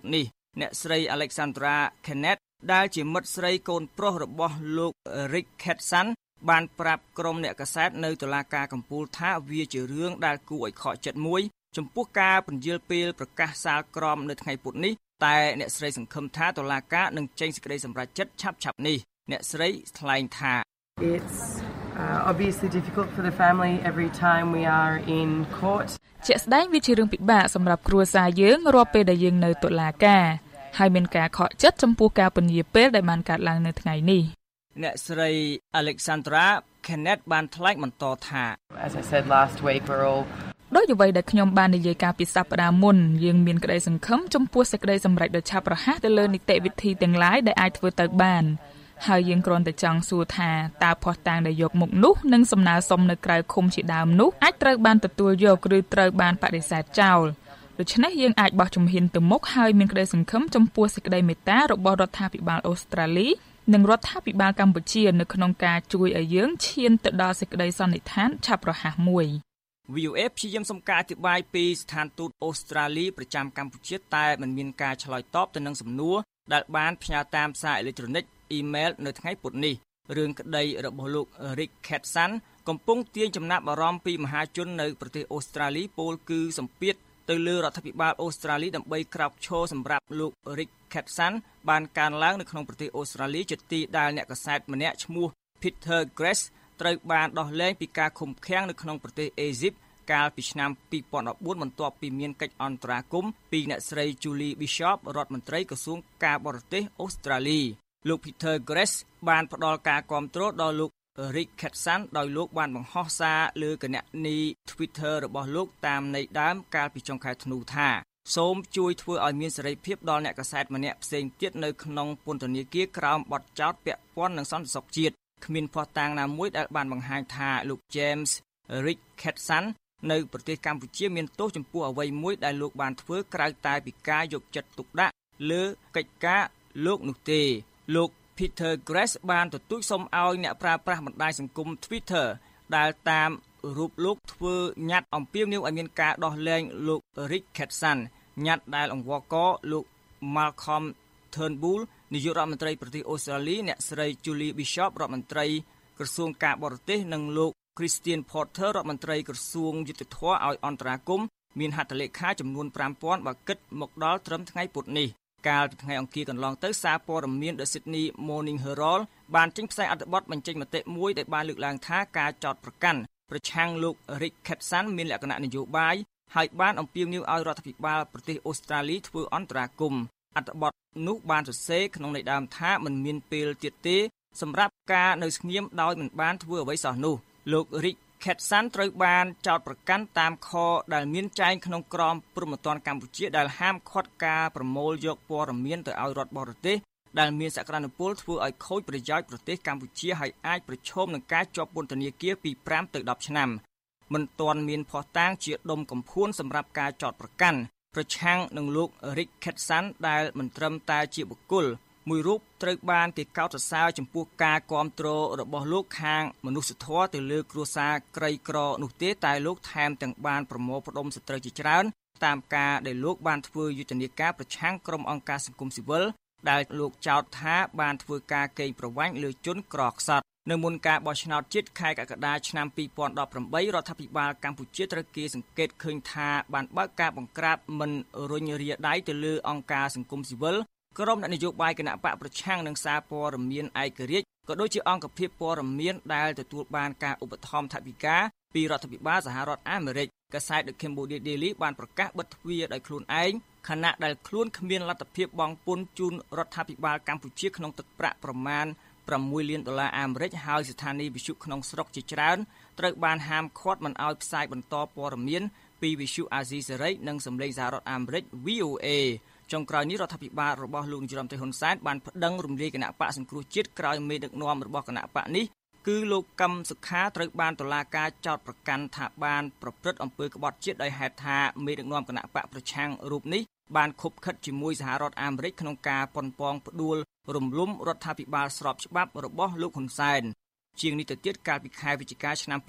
អ្នកស្រី Alexandra Kenneth ដែលជាមិត្តស្រីកូនប្រុសរបស់លោក Rick Ketsan បានប្រាប់ក្រុមអ្នកកាសែតនៅតុលាការកំពូលថាវាជារឿងដែលគួរឲ្យខកចិត្តមួយចំពោះការពន្យាលពេលប្រកាសសាលក្រមនៅថ្ងៃពុធនេះតែអ្នកស្រីសង្ឃឹមថាតុលាការនឹងចេញសេចក្តីសម្រេចចិត្តឆាប់ៗនេះអ្នកស្រីថ្លែងថា It's obviously difficult for the family every time we are in court. ជាក់ស្ដែងវាជារឿងពិបាកសម្រាប់គ្រួសារយើងរាល់ពេលដែលយើងនៅតុលាការហើយមានការខកចិត្តចំពោះការពន្យាពេលដែលបានកើតឡើងនៅថ្ងៃនេះអ្នកស្រី Alexandra Kenneth បានថ្លែងបន្តថា As I said last week we're all ដោយអ្វីដែលខ្ញុំបាននិយាយកាលពីសប្តាហ៍មុនយើងមានក្តីសង្ឃឹមចំពោះសេចក្តីសម្រេចដ៏ឆាប់រហ័សទៅលើនីតិវិធីទាំងឡាយដែលអាចធ្វើទៅបានហើយយើងគ្រាន់តែចង់សួរថាតើភស្តុតាងដែលយកមកនោះនិងសំណើសុំនៅក្រៅឃុំជាដើមនោះអាចត្រូវបានទទួលយកឬត្រូវបានបដិសេធចោលដូច្នេះយើងអាចបោះជំហានទៅមុខហើយមានក្តីសង្ឃឹមចំពោះសេចក្តីមេត្តារបស់រដ្ឋាភិបាលអូស្ត្រាលីនិងរដ្ឋាភិបាលកម្ពុជានៅក្នុងការជួយឲ្យយើងឈានទៅដល់សេចក្តីសន្និដ្ឋានឆាប់រហ័សមួយ VOA ព្យាយាមសុំការអធិប្បាយពីស្ថានទូតអូស្ត្រាលីប្រចាំកម្ពុជាតែមិនមានការឆ្លើយតបទៅនឹងសំណួរដែលបានផ្ញើតាមសារអេឡិចត្រូនិកអ៊ីមែលនៅថ្ងៃពុធនេះរឿងក្តីរបស់លោក Rick Ketsan កំពុងទាញចំណាប់អារម្មណ៍ពីមហាជននៅប្រទេសអូស្ត្រាលីពោលគឺសម្ពាធទៅលើរដ្ឋាភិបាលអូស្ត្រាលីដើម្បីក្រោកឈរសម្រាប់លោក Rick Ketsan បានកើនឡើងនៅក្នុងប្រទេសអូស្ត្រាលីជាទីដែលអ្នកកាសែតម្នាក់ឈ្មោះ Peter Grace ត្រូវបានដោះលែងពីការឃុំឃាំងនៅក្នុងប្រទេសអេស៊ីបកាលពីឆ្នាំ2014បន្ទាប់ពីមានកិច្ចអន្តរាគមន៍ពីអ្នកស្រី Julie Bishop រដ្ឋមន្ត្រីក្រសួងការបរទេសអូស្ត្រាលីលោក Peter Grace បានផ្ដល់ការគាំទ្រដល់លោក Rick Ketsan ដោយលោកបានបង្ហោះសារលើគណនី Twitter របស់លោកតាមន័យដើមកាលពីចុងខែធ្នូថាសូមជួយធ្វើឲ្យមានសេរីភាពដល់អ្នកកាសែតម្នាក់ផ្សេងទៀតនៅក្នុងពន្ធនាគារក្រោមបទចោទពាក់ព័ន្ធនឹងសន្តិសុខជាតិគ្មានភស្តុតាងណាមួយដែលបានបង្ហាញថាលោក James Rick Ketsan នៅប្រទេសកម្ពុជាមានទោសចំពោះអ្វីមួយដែលលោកបានធ្វើក្រៅតែពីការយកចិត្តទុកដាក់លើកិច្ចការលោកនោះទេលោក Peter Grace បានទទូចសុំឲ្យអ្នកប្រើប្រាស់បណ្ដាញសង្គម Twitter ដែលតាមរូបលោកធ្វើញត្តិអំពាវនាវឲ្យមានការដោះលែងលោក Rick Ketsan ញត្តិដែលអង្វរករលោក Malcolm Turnbull នាយករដ្ឋមន្ត្រីប្រទេសអូស្ត្រាលីអ្នកស្រី Julie Bishop រដ្ឋមន្ត្រីក្រសួងការបរទេសនិងលោក Christian Porter រដ្ឋមន្ត្រីក្រសួងយុទ្ធភ័ពឲ្យអន្តរាគមន៍មានហត្ថលេខាចំនួន 5000 បើគិតមកដល់ត្រឹមថ្ងៃពុធនេះកាលពីថ្ងៃអង្គារកន្លងទៅសារព័ត៌មាន The Sydney Morning Herald បានចេញផ្សាយអត្ថបទបញ្ចេញមតិមួយដែលបានលើកឡើងថាការចោទប្រកាន់ប្រឆាំងលោក Rick Ketsan មានលក្ខណៈនយោបាយហើយបានអំពាវនាវឲ្យរដ្ឋាភិបាលប្រទេសអូស្ត្រាលីធ្វើអន្តរាគមន៍អត្ថបទនោះបានសរសេរក្នុងន័យដើមថាមិនមានពេលទៀតទេសម្រាប់ការនៅស្ងៀមដោយមិនបានធ្វើអ្វីសោះនោះលោក Rick Ketsan ត្រូវបានចោទប្រកាន់តាមខដែលមានចែងក្នុងក្រមព្រហ្មទណ្ឌកម្ពុជាដែលហាមឃាត់ការប្រមូលយកព័ត៌មានទៅឲ្យរដ្ឋបរទេសដែលមានសក្តានុពលធ្វើឲ្យខូចប្រយោជន៍ប្រទេសកម្ពុជាហើយអាចប្រឈមនឹងការជាប់ពន្ធនាគារពី5ទៅ10ឆ្នាំមិនទាន់មានភស្តុតាងជាដុំកំភួនសម្រាប់ការចោទប្រកាន់ប្រឆាំងនឹងលោក Rick Ketsan ដែលមិនត្រឹមតែជាបុគ្គលមួយរូបត្រូវបានគេកោតសរសើរចំពោះការគាំទ្ររបស់លោកខាងមនុស្សធម៌ទៅលើគ្រួសារក្រីក្រនោះទេតែលោកថែមទាំងបានប្រមូលផ្ដុំសត្រូវជាច្រើនតាមការដែលលោកបានធ្វើយុទ្ធនាការប្រឆាំងក្រុមអង្គការសង្គមស៊ីវិលដែលលោកចោទថាបានធ្វើការកេងប្រវ័ញ្ចលើជនក្រខ្សត់នៅមុនការបោះឆ្នោតជាតិខែកក្កដាឆ្នាំ2018រដ្ឋាភិបាលកម្ពុជាត្រូវគេសង្កេតឃើញថាបានបើកការបង្ក្រាបមិនរុញរាដៃទៅលើអង្គការសង្គមស៊ីវិលក្រុមអ្នកនយោបាយគណៈបកប្រឆាំងនឹងសារព័ត៌មានឯករាជ្យក៏ដូចជាអង្គភាពព័ត៌មានដែលទទួលបានការឧបត្ថម្ភថវិកាពីរដ្ឋាភិបាលសហរដ្ឋអាមេរិកកាសែត The Cambodia Daily បានប្រកាសបិទទ្វារដោយខ្លួនឯងខណៈដែលខ្លួនគ្មានលទ្ធភាពបង់ពន្ធជូនរដ្ឋាភិបាលកម្ពុជាក្នុងទឹកប្រាក់ប្រមាណ$6 លានអាមេរិកហើយស្ថានីយ៍វិទ្យុក្នុងស្រុកជាច្រើនត្រូវបានហាមឃាត់មិនឲ្យផ្សាយបន្តព័ត៌មានពីវិទ្យុអាស៊ីសេរីនិងសម្លេងសហរដ្ឋអាមេរិក VOAចុងក្រោយនេះរដ្ឋាភិបាលរបស់លោកនាយរដ្ឋមន្ត្រីហ៊ុនសែនបានប្តឹងរំលាយគណៈបកសង្គ្រោះជាតិក្រោយមេដឹកនាំរបស់គណៈបកនេះគឺលោកកឹមសុខាត្រូវបានតុលាការចោទប្រកាន់ថាបានប្រព្រឹត្តអំពើក្បត់ជាតិដោយហេតុថាមេដឹកនាំគណៈបកប្រឆាំងរូបនេះបានខុបខិតជាមួយសហរដ្ឋអាមេរិកក្នុងការប៉ុនប៉ងផ្ដួលរំលំរដ្ឋាភិបាលស្របច្បាប់របស់លោកហ៊ុនសែនជាងនេះទៅទៀតកាលពីខែវិច្ឆិកាឆ្នាំ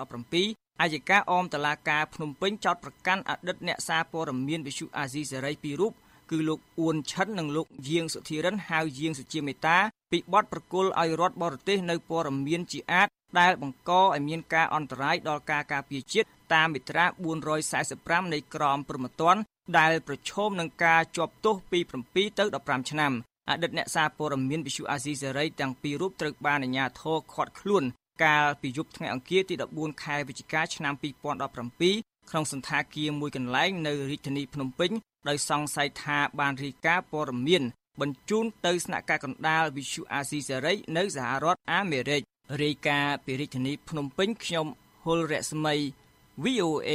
2017អัยការអមតុលាការភ្នំពេញចោទប្រកាន់អតីតអ្នកសារព័ត៌មានវិទ្យុអាស៊ីសេរី2រូបគឺលោកអ៊ួនឆិននិងលោកយាងសុធិរិនហៅយាងសុជាមេតាពីបទប្រគល់ឲ្យរដ្ឋបរទេសនៅព័ត៌មានជាអាតដែលបង្កឲ្យមានការអន្តរាយដល់ការការពារជាតិតាមមាត្រា445នៃក្រមព្រហ្មទណ្ឌដែលប្រឈមនឹងការជាប់ទោសពី7ទៅ15ឆ្នាំអតីតអ្នកសារព័ត៌មានវិទ្យុអាស៊ីសេរីទាំងពីររូបត្រូវបានអាជ្ញាធរឃាត់ខ្លួនកាលពីយប់ថ្ងៃអង្គារទី14ខែវិច្ឆិកាឆ្នាំ2017ក្នុងសន្តាគារមួយកន្លែងនៅរាជធានីភ្នំពេញដោយសង្ស័យថាបានរាយការណ៍ព័ត៌មានបញ្ជូនទៅស្នាក់ការកណ្ដាលវិទ្យុអាស៊ីសេរីនៅសហរដ្ឋអាមេរិករាយការណ៍ពីរាជធានីភ្នំពេញខ្ញុំហុលរស្មី VOA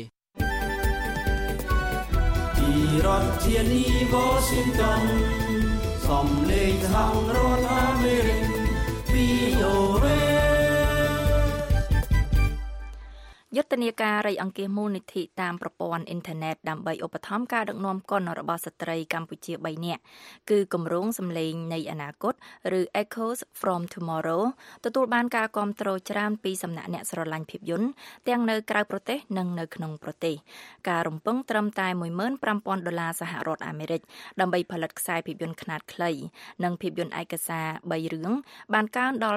ពីរដ្ឋធានី Washington សំឡេងសហរដ្ឋអាមេរិក VOA យុទ្ធនាការរៃអង្គាសមូលនិធិតាមប្រព័ន្ធអ៊ីនធឺណិតដើម្បីឧបត្ថម្ភការដឹកនាំកុនរបស់ស្ត្រីកម្ពុជា3នាក់គឺគម្រោងសម្លេងនៃអនាគតឬ Echoes from Tomorrow ទទួលបានការគាំទ្រច្រើនពីសំណាក់អ្នកស្រឡាញ់ភាពយន្តទាំងនៅក្រៅប្រទេសនិងនៅក្នុងប្រទេសការរំពឹងត្រឹមតែ$15,000សហរដ្ឋអាមេរិកដើម្បីផលិតខ្សែភាពយន្តខ្នាតខ្លីនិងភាពយន្តឯកសារ3រឿងបានកើនដល់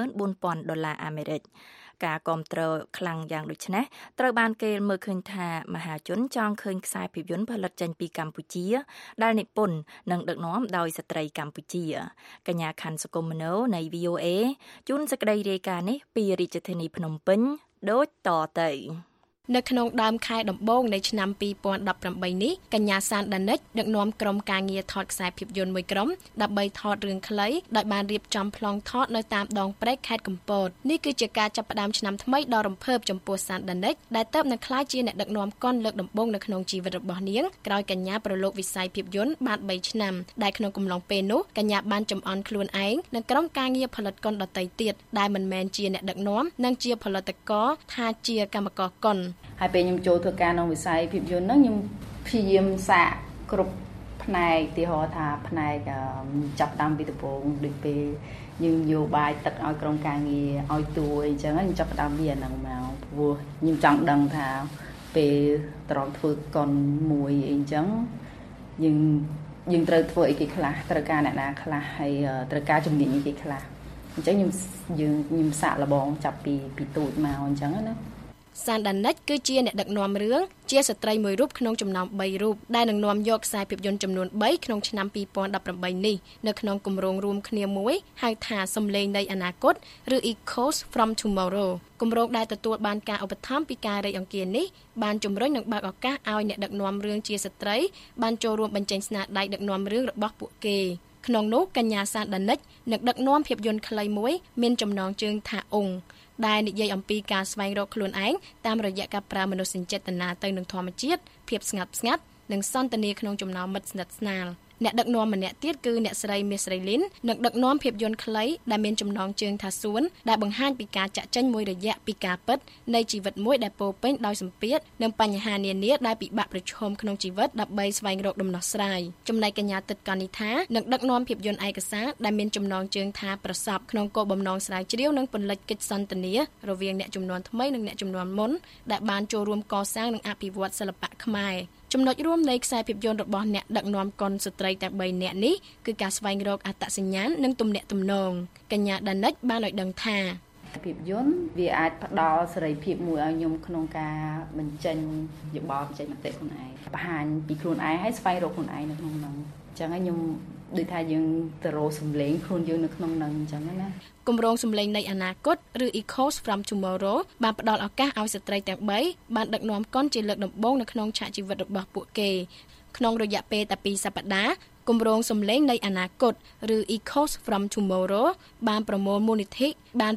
$24,000អាមេរិកការគាំទ្រខ្លាំងយ៉ាងដូចនេះត្រូវបានគេមើលឃើញថាមហាជនចង់ឃើញខ្សែភាពយន្តផលិតចេញពីកម្ពុជាដែលនិពន្ធនិងដឹកនាំដោយស្ត្រីកម្ពុជាកញ្ញាខាន់សុគមនោនៃ VOA ជូនសេចក្តីរាយការណ៍នេះពីរាជធានីភ្នំពេញដូចតទៅនៅក្នុងដើមខែដំបូងនៃឆ្នាំ2018នេះកញ្ញាសានដានិចដឹកនាំក្រុមការងារថតខ្សែភាពយន្តមួយក្រុមដើម្បីថតរឿងខ្លីដោយបានរៀបចំប្លង់ថតនៅតាមដងព្រែកខេត្តកំពតនេះគឺជាការចាប់ផ្ដើមឆ្នាំថ្មីដ៏រំភើបចំពោះសានដានិចដែលទើបនឹងក្លាយជាអ្នកដឹកនាំកុនលើកដំបូងនៅក្នុងជីវិតរបស់នាងក្រោយកញ្ញាប្រឡូកវិស័យភាពយន្តបាន3ឆ្នាំដែលក្នុងកំឡុងពេលនោះកញ្ញាបានចំអន់ខ្លួនឯងនិងក្រុមការងារផលិតកុនដទៃទៀតដែលមិនមែនជាអ្នកដឹកនាំនិងជាផលិតករថាជាកម្មករកុនហើយពេលខ្ញុំចូលធ្វើការក្នុងវិស័យភាពយន្តហ្នឹងខ្ញុំព្យាយាមសាកគ្រប់ផ្នែកទីហោថាផ្នែកចាប់តាមពីដំបូងដូចពេលយើងយកបាយទឹកឲ្យក្រុមការងារឲ្យទួយអញ្ចឹងខ្ញុំចាប់តាមវាអាហ្នឹងមកព្រោះខ្ញុំចង់ដឹងថាពេលត្រង់ធ្វើកុនមួយអីអញ្ចឹងយើងត្រូវធ្វើអីគេខ្លះត្រូវការអ្នកណាខ្លះហើយត្រូវការជំនាញអីគេខ្លះអញ្ចឹងខ្ញុំសាកល្បងចាប់ពីទូចមកអញ្ចឹងណាសានដានិចគឺជាអ្នកដឹកនាំរឿងជាស្ត្រីមួយរូបក្នុងចំណោម3រូបដែលនឹងនាំយកខ្សែភាពយន្តចំនួន3ក្នុងឆ្នាំ2018នេះនៅក្នុងគម្រោងរួមគ្នាមួយហៅថាសំឡេងនៃអនាគតឬ Echoes from Tomorrow គម្រោងដែលទទួលបានការឧបត្ថម្ភពីការរៃអង្គាសនេះបានជំរុញនិងបើកឱកាសឲ្យអ្នកដឹកនាំរឿងជាស្ត្រីបានចូលរួមបញ្ចេញស្នាដៃដឹកនាំរឿងរបស់ពួកគេក្នុងនោះកញ្ញាសានដានិចនឹងដឹកនាំភាពយន្តខ្លីមួយមានចំណងជើងថាអង្គដែលនិយាយអំពីការស្វែងរកខ្លួនឯងតាមរយៈការប្រើមនោសញ្ចេតនាទៅនឹងធម្មជាតិភាពស្ងាត់ស្ងាត់និងសន្ទនាក្នុងចំណោមមិត្តស្និទ្ធស្នាលអ្នកដឹកនាំម្នាក់ទៀតគឺអ្នកស្រីមាសស្រីលីននឹងដឹកនាំភាពយន្តខ្លីដែលមានចំណងជើងថាសួនដែលបង្ហាញពីការចាក់ចេញមួយរយៈពីការពិតនៃជីវិតមួយដែលពោរពេញដោយសម្ពាធនិងបញ្ហានានាដែលពិបាកប្រឈមក្នុងជីវិតដើម្បីស្វែងរកដំណោះស្រាយចំណែកកញ្ញាទឹកកននីថានឹងដឹកនាំភាពយន្តឯកសារដែលមានចំណងជើងថាប្រសពក្នុងគោលបំណងស្រាវជ្រាវនិងពន្លិចកិច្ចសន្ទនារវាងអ្នកជំនាន់ថ្មីនិងអ្នកជំនាន់មុនដែលបានចូលរួមកសាងនិងអភិវឌ្ឍសិល្បៈខ្មែរចំណុចរួមនៃខ្សែភាពយន្តរបស់អ្នកដឹកនាំកុនស្ត្រីទាំង3នាក់នេះគឺការស្វែងរកអត្តសញ្ញាណនិងទំនាក់ទំនងកញ្ញាដានិចបានឲ្យដឹងថាភាពយន្តវាអាចផ្ដល់សេរីភាពមួយឲ្យខ្ញុំក្នុងការបញ្ចេញយោបល់បញ្ចេញមតិខ្លួនឯងបង្ហាញពីខ្លួនឯងហើយស្វែងរកខ្លួនឯងនៅក្នុងនោះអញ្ចឹងហើយខ្ញុំដូចថាយើងទៅរកសម្លេងខ្លួនយើងនៅក្នុងនោះអញ្ចឹងណាគម្រោងសម្លេងនៃអនាគតឬ Echoes from Tomorrow បានផ្ដល់ឱកាសឲ្យស្ត្រីទាំង3បានដឹកនាំកុនជាលើកដំបូងនៅក្នុងឆាកជីវិតរបស់ពួកគេក្នុងរយៈពេលតែ2សប្តាហ៍គម្រោងសម្លេងនៃអនាគតឬ Echoes from Tomorrow បានប្រមូលមូលនិធិបាន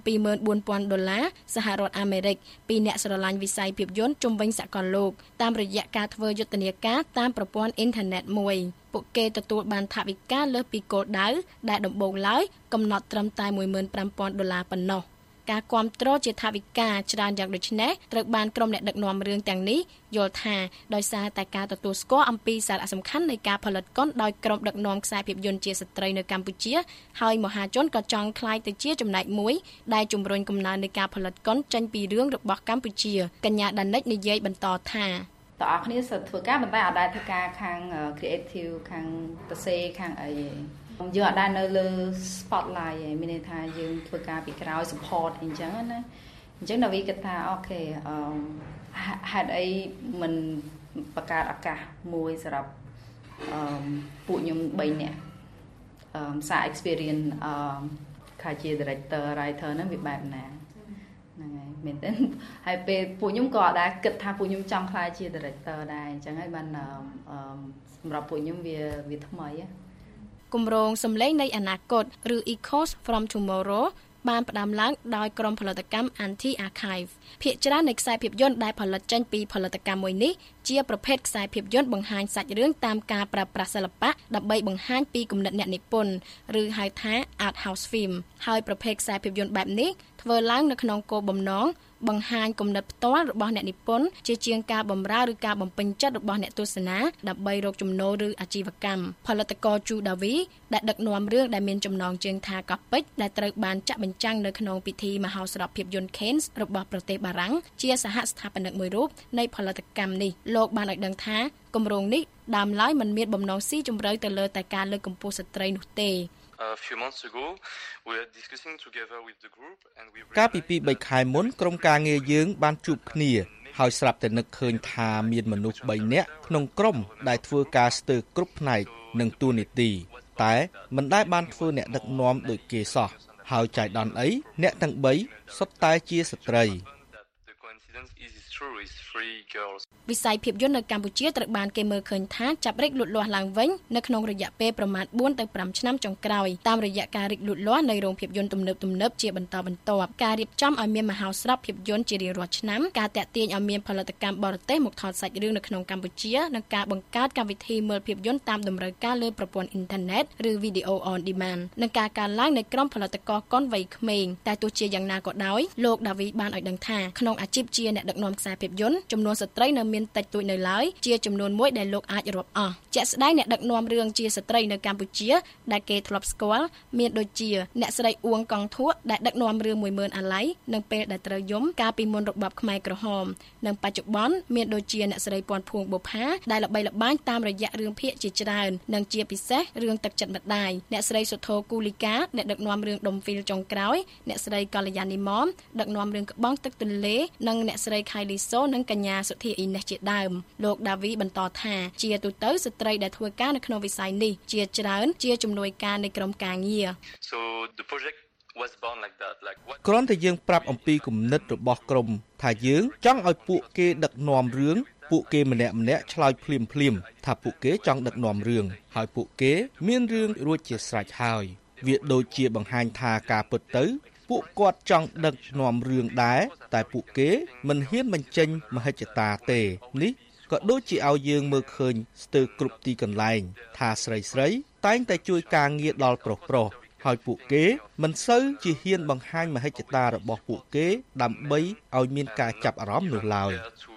$24,000សហរដ្ឋអាមេរិកពីអ្នកស្រឡាញ់វិស័យភាពយន្តជុំវិញសកលលោកតាមរយៈការធ្វើយុទ្ធនាការតាមប្រព័ន្ធអ៊ីនធឺណិតមួយពួកគេទទួលបានថវិកាលើសពីគោលដៅដែលដំបូងឡើយកំណត់ត្រឹមតែ$15,000ប៉ុណ្ណោះការគាំទ្រជាថវិកាច្រើនយ៉ាងដូចនេះត្រូវបានក្រុមអ្នកដឹកនាំរឿងទាំងនេះយល់ថាដោយសារតែការទទួលស្គាល់អំពីសារៈសំខាន់នៃការផលិតកុនដោយក្រុមដឹកនាំខ្សែភាពយន្តជាស្ត្រីនៅកម្ពុជាហើយមហាជនក៏ចង់ក្លាយទៅជាចំណែកមួយដែលជំរុញកំណើននៃការផលិតកុនចេញពីរឿងរបស់កម្ពុជាកញ្ញាដានិចនិយាយបន្តថាតើអរគ្នាសិតធ្វើការប៉ុន្តែអត់ដែរធ្វើការខាង creative ខាងសរសេរខាងអីយើងអត់ដែរនៅលើ spotlight ឯងមានន័យថាយើងធ្វើការពីក្រោយ support អីចឹងណាអញ្ចឹងដល់វាគិតថាអូខេហេតុអីមិនបង្កើតឱកាសមួយសម្រាប់ពួកខ្ញុំ3នាក់សារ experience ខាជា director writer ហ្នឹងវាបែបណាហ្នឹងហើយមែនទេហើយពេលពួកខ្ញុំក៏អត់ដែរគិតថាពួកខ្ញុំចង់ខ្លាចជា director ដែរអញ្ចឹងហើយបានសម្រាប់ពួកខ្ញុំវាថ្មីគម្រោងសម្លេងនៃអនាគតឬ Echoes from Tomorrow បានផ្ដើមឡើងដោយក្រុមផលិតកម្ម Anti Archive ភាគច្រើននៃខ្សែភាពយន្តដែលផលិតចេញពីផលិតកម្មមួយនេះជាប្រភេទខ្សែភាពយន្តបង្ហាញសាច់រឿងតាមការប្រើប្រាស់សិល្បៈដើម្បីបង្ហាញពីគំនិតអ្នកនិពន្ធឬហៅថា Art House Film ហើយប្រភេទខ្សែភាពយន្តបែបនេះធ្វើឡើងនៅក្នុងគោលបំណងបង្ហាញគំនិតផ្ទាល់របស់អ្នកនិពន្ធជាជាងការបម្រើឬការបំពេញចិត្តរបស់អ្នកទស្សនាដើម្បីរកចំណូលឬអាជីវកម្មផលិតករជូដាវីដែលដឹកនាំរឿងដែលមានចំណងជើងថាកោះពេជ្រដែលត្រូវបានចាក់បញ្ចាំងនៅក្នុងពិធីមហោស្រពភាពយន្ត Cannes របស់ប្រទេសបារាំងជាសហស្ថាបនិកមួយរូបនៃផលិតកម្មនេះលោកបានឲ្យដឹងថាគម្រោងនេះដើមឡើយមិនមានបំណងស៊ីជម្រៅទៅលើតែការលើកកម្ពស់ស្ត្រីនោះទេកាលពី 2-3 ខែមុនក្រុមការងារយើងបានជួបគ្នាហើយស្រាប់តែនឹកឃើញថាមានមនុស្ស3នាក់ក្នុងក្រុមដែលធ្វើការស្ទើរគ្រប់ផ្នែកនិងតួនាទីតែមិនដែលបានធ្វើអ្នកដឹកនាំដូចគេសោះហើយចៃដន្យអីអ្នកទាំង3សុទ្ធតែជាស្ត្រីវិស័យភាពយន្តនៅកម្ពុជាត្រូវបានគេមើលឃើញថាចាប់រីកលូតលាស់ឡើងវិញនៅក្នុងរយៈពេលប្រមាណ 4 ទៅ 5 ឆ្នាំចុងក្រោយតាមរយៈការរីកលូតលាស់នៃរោងភាពយន្តទំនើបជាបន្តបន្ទាប់ការរៀបចំឲ្យមានមហោស្រពភាពយន្តជារៀងរាល់ឆ្នាំការតាក់ទាញឲ្យមានផលិតកម្មបរទេសមកថតសាច់រឿងនៅក្នុងកម្ពុជានិងការបង្កើតកម្មវិធីមើលភាពយន្តតាមតម្រូវការលើប្រព័ន្ធអ៊ីនធឺណិតឬ Video on Demand និងការកើនឡើងនៃក្រុមផលិតករកុនវ័យក្មេងតែទោះជាយ៉ាងណាក៏ដោយលោកដាវីបានឲ្យដឹងថាក្នុងអាជីពជាអ្នកដឹកនាំខ្សែភាពយន្តចំនួនស្ត្រីនៅមានតិចតួចនៅឡើយជាចំនួនមួយដែលលោកអាចរាប់អស់ជាក់ស្ដែងអ្នកដឹកនាំរឿងជាស្ត្រីនៅកម្ពុជាដែលគេធ្លាប់ស្គាល់មានដូចជាអ្នកស្រីអួងកងធួដែលដឹកនាំរឿង 10000 អាឡ័យនៅពេលដែលត្រូវយំកាលពីមុនរបបខ្មែរក្រហមនិងបច្ចុប្បន្នមានដូចជាអ្នកស្រីពាន់ភួងបុប្ផាដែលល្បីល្បាញតាមរយៈរឿងភាគជាច្រើននិងជាពិសេសរឿងទឹកចិត្តម្ដាយអ្នកស្រីសុធោគូលីកាដែលដឹកនាំរឿងដុំហ្វីលចុងក្រោយអ្នកស្រីកល្យានីម៉មដឹកនាំរឿងក្បង់ទឹកទន្លេនិងអ្នកស្រីខៃលីសូនិងកញ្ញាសុធាអ៊ីណេសជាដើមលោកដាវីបន្តថាជាទូទៅស្ត្រីដែលធ្វើការនៅក្នុងវិស័យនេះជាច្រើនជាជំនួយការនៃក្រុមការងារគ្រាន់តែយើងប្រាប់អំពីគំនិតរបស់ក្រុមថាយើងចង់ឲ្យពួកគេដឹកនាំរឿងពួកគេម្នាក់ឆ្លើយភ្លាមថាពួកគេចង់ដឹកនាំរឿងហើយពួកគេមានរឿងរួចជាស្រេចហើយវាដូចជាបង្ហាញថាការពិតទៅពួកគាត់ចង់ដឹកនាំរឿងដែរតែពួកគេមិនហ៊ានបញ្ចេញមហិច្ឆតាទេនេះក៏ដូចជាឲ្យយើងមើលឃើញស្ទើរគ្រប់ទីកន្លែងថាស្រីតែងតែជួយការងារដល់ប្រុសហើយពួកគេមិនសូវជាហ៊ានបង្ហាញមហិច្ឆតារបស់ពួកគេដើម្បីឲ្យមានការចាប់អារម្មណ៍នោះឡើយ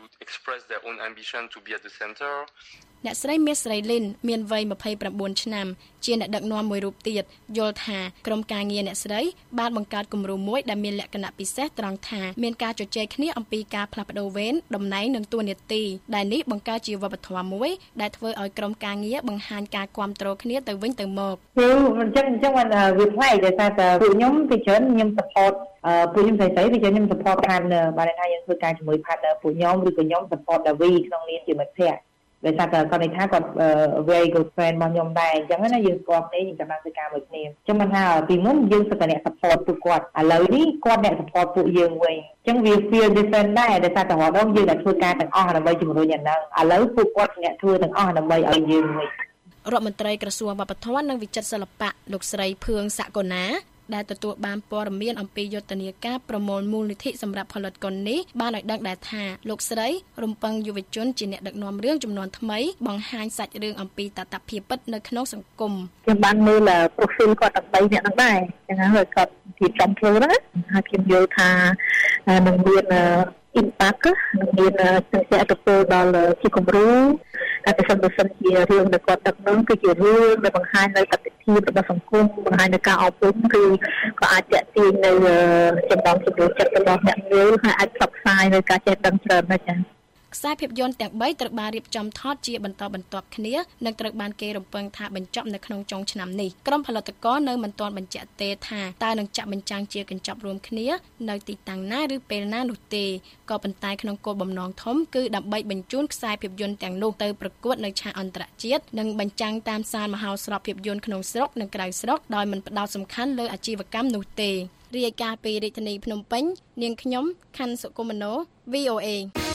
អ្នកស្រីមាសស្រីលីនមានវ័យ29ឆ្នាំជាអ្នកដឹកនាំមួយរូបទៀតយល់ថាក្រុមការងារអ្នកស្រីបានបង្កើតគំរូមួយដែលមានលក្ខណៈពិសេសត្រង់ថាមានការជជែកគ្នាអំពីការផ្លាស់ប្ដូរវេនតំណែងនិងតួនាទីដែលនេះបង្កើតជាវប្បធម៌មួយដែលធ្វើឲ្យក្រុមការងារបង្ហាញការគាំទ្រគ្នាទៅវិញទៅមកអញ្ចឹងมันវាផ្លែដោយសារតែពួកខ្ញុំពីច្រើនខ្ញុំ support ពួកខ្ញុំស្រីពីច្រើនខ្ញុំ support partner បានថាយើងធ្វើការជាមួយ partner ពួកខ្ញុំឬក៏ខ្ញុំ support ដាវីក្នុងនាមជាមិត្តភក្តិដោយសារតែគាត់និយាយថាគាត់ very good friend របស់ខ្ញុំដែរអញ្ចឹងណាយើងស្គាល់គ្នាយើងតាមធ្វើការមួយគ្នាអញ្ចឹងមិនថាពីមុនយើងសិតតែអ្នក support ពួកគាត់ឥឡូវនេះគាត់អ្នក support ពួកយើងវិញអញ្ចឹងវា feel different ដែរដោយសារតែរាល់ដងយើងតែធ្វើការទាំងអស់ដើម្បីជំរុញអាហ្នឹងឥឡូវពួកគាត់អ្នកធ្វើទាំងអស់ដើម្បីឲ្យយើងវិញរដ្ឋមន្ត្រីក្រសួងវប្បធម៌និងវិចិត្រសិល្បៈលោកស្រីភឿងសកុណាដែលទទួលបានព័ត៌មានអំពីយុទ្ធនាការប្រមូលមូលនិធិសម្រាប់ផលិតកុននេះបានឲ្យដឹងដែរថាលោកស្រីរំពឹងយុវជនជាអ្នកដឹកនាំរឿងចំនួនថ្មីបង្ហាញសាច់រឿងអំពីតថភាពពិតនៅក្នុងសង្គមខ្ញុំបានមើល profile គាត់ទាំង3នាក់ហ្នឹងដែរចឹងហើយគាត់ទីចំខ្លួនណាហើយខ្ញុំយល់ថានឹងមាន impact នឹងមានអត្ថប្រយោជន៍ដល់ជាគំរូតែប្រសិនជារឿងដែលគាត់ដឹកនាំគឺជារឿងដែលបង្ហាញនៅតថភាពរបស់សង្គមបង្ហាញនៅការអប់រំគឺក៏អាចទាក់ទាញនៅចំណងចំណូលចិត្តរបស់អ្នកមើលហើយអាចផ្សព្វផ្សាយនៅការចេះដឹងច្រើនដែរចា៎ខ្សែភាពយន្តទាំង3ត្រូវបានរៀបចំថតជាបន្តបន្ទាប់គ្នានិងត្រូវបានគេរំពឹងថាបញ្ចប់នៅក្នុងចុងឆ្នាំនេះក្រុមផលិតករនៅមិនទាន់បញ្ជាក់ទេថាតើនឹងចាក់បញ្ចាំងជាកញ្ចប់រួមគ្នានៅទីតាំងណាឬពេលណានោះទេក៏ប៉ុន្តែក្នុងគោលបំណងធំគឺដើម្បីបញ្ជូនខ្សែភាពយន្តទាំងនោះទៅប្រកួតនៅឆាកអន្តរជាតិនិងបញ្ចាំងតាមសាលមហោស្រពភាពយន្តក្នុងស្រុកនិងក្រៅស្រុកដោយមិនផ្ដោតសំខាន់លើអាជីវកម្មនោះទេរាយការណ៍ពីរាជធានីភ្នំពេញនាងខ្ញុំខណ្ឌសុគមនោ VOA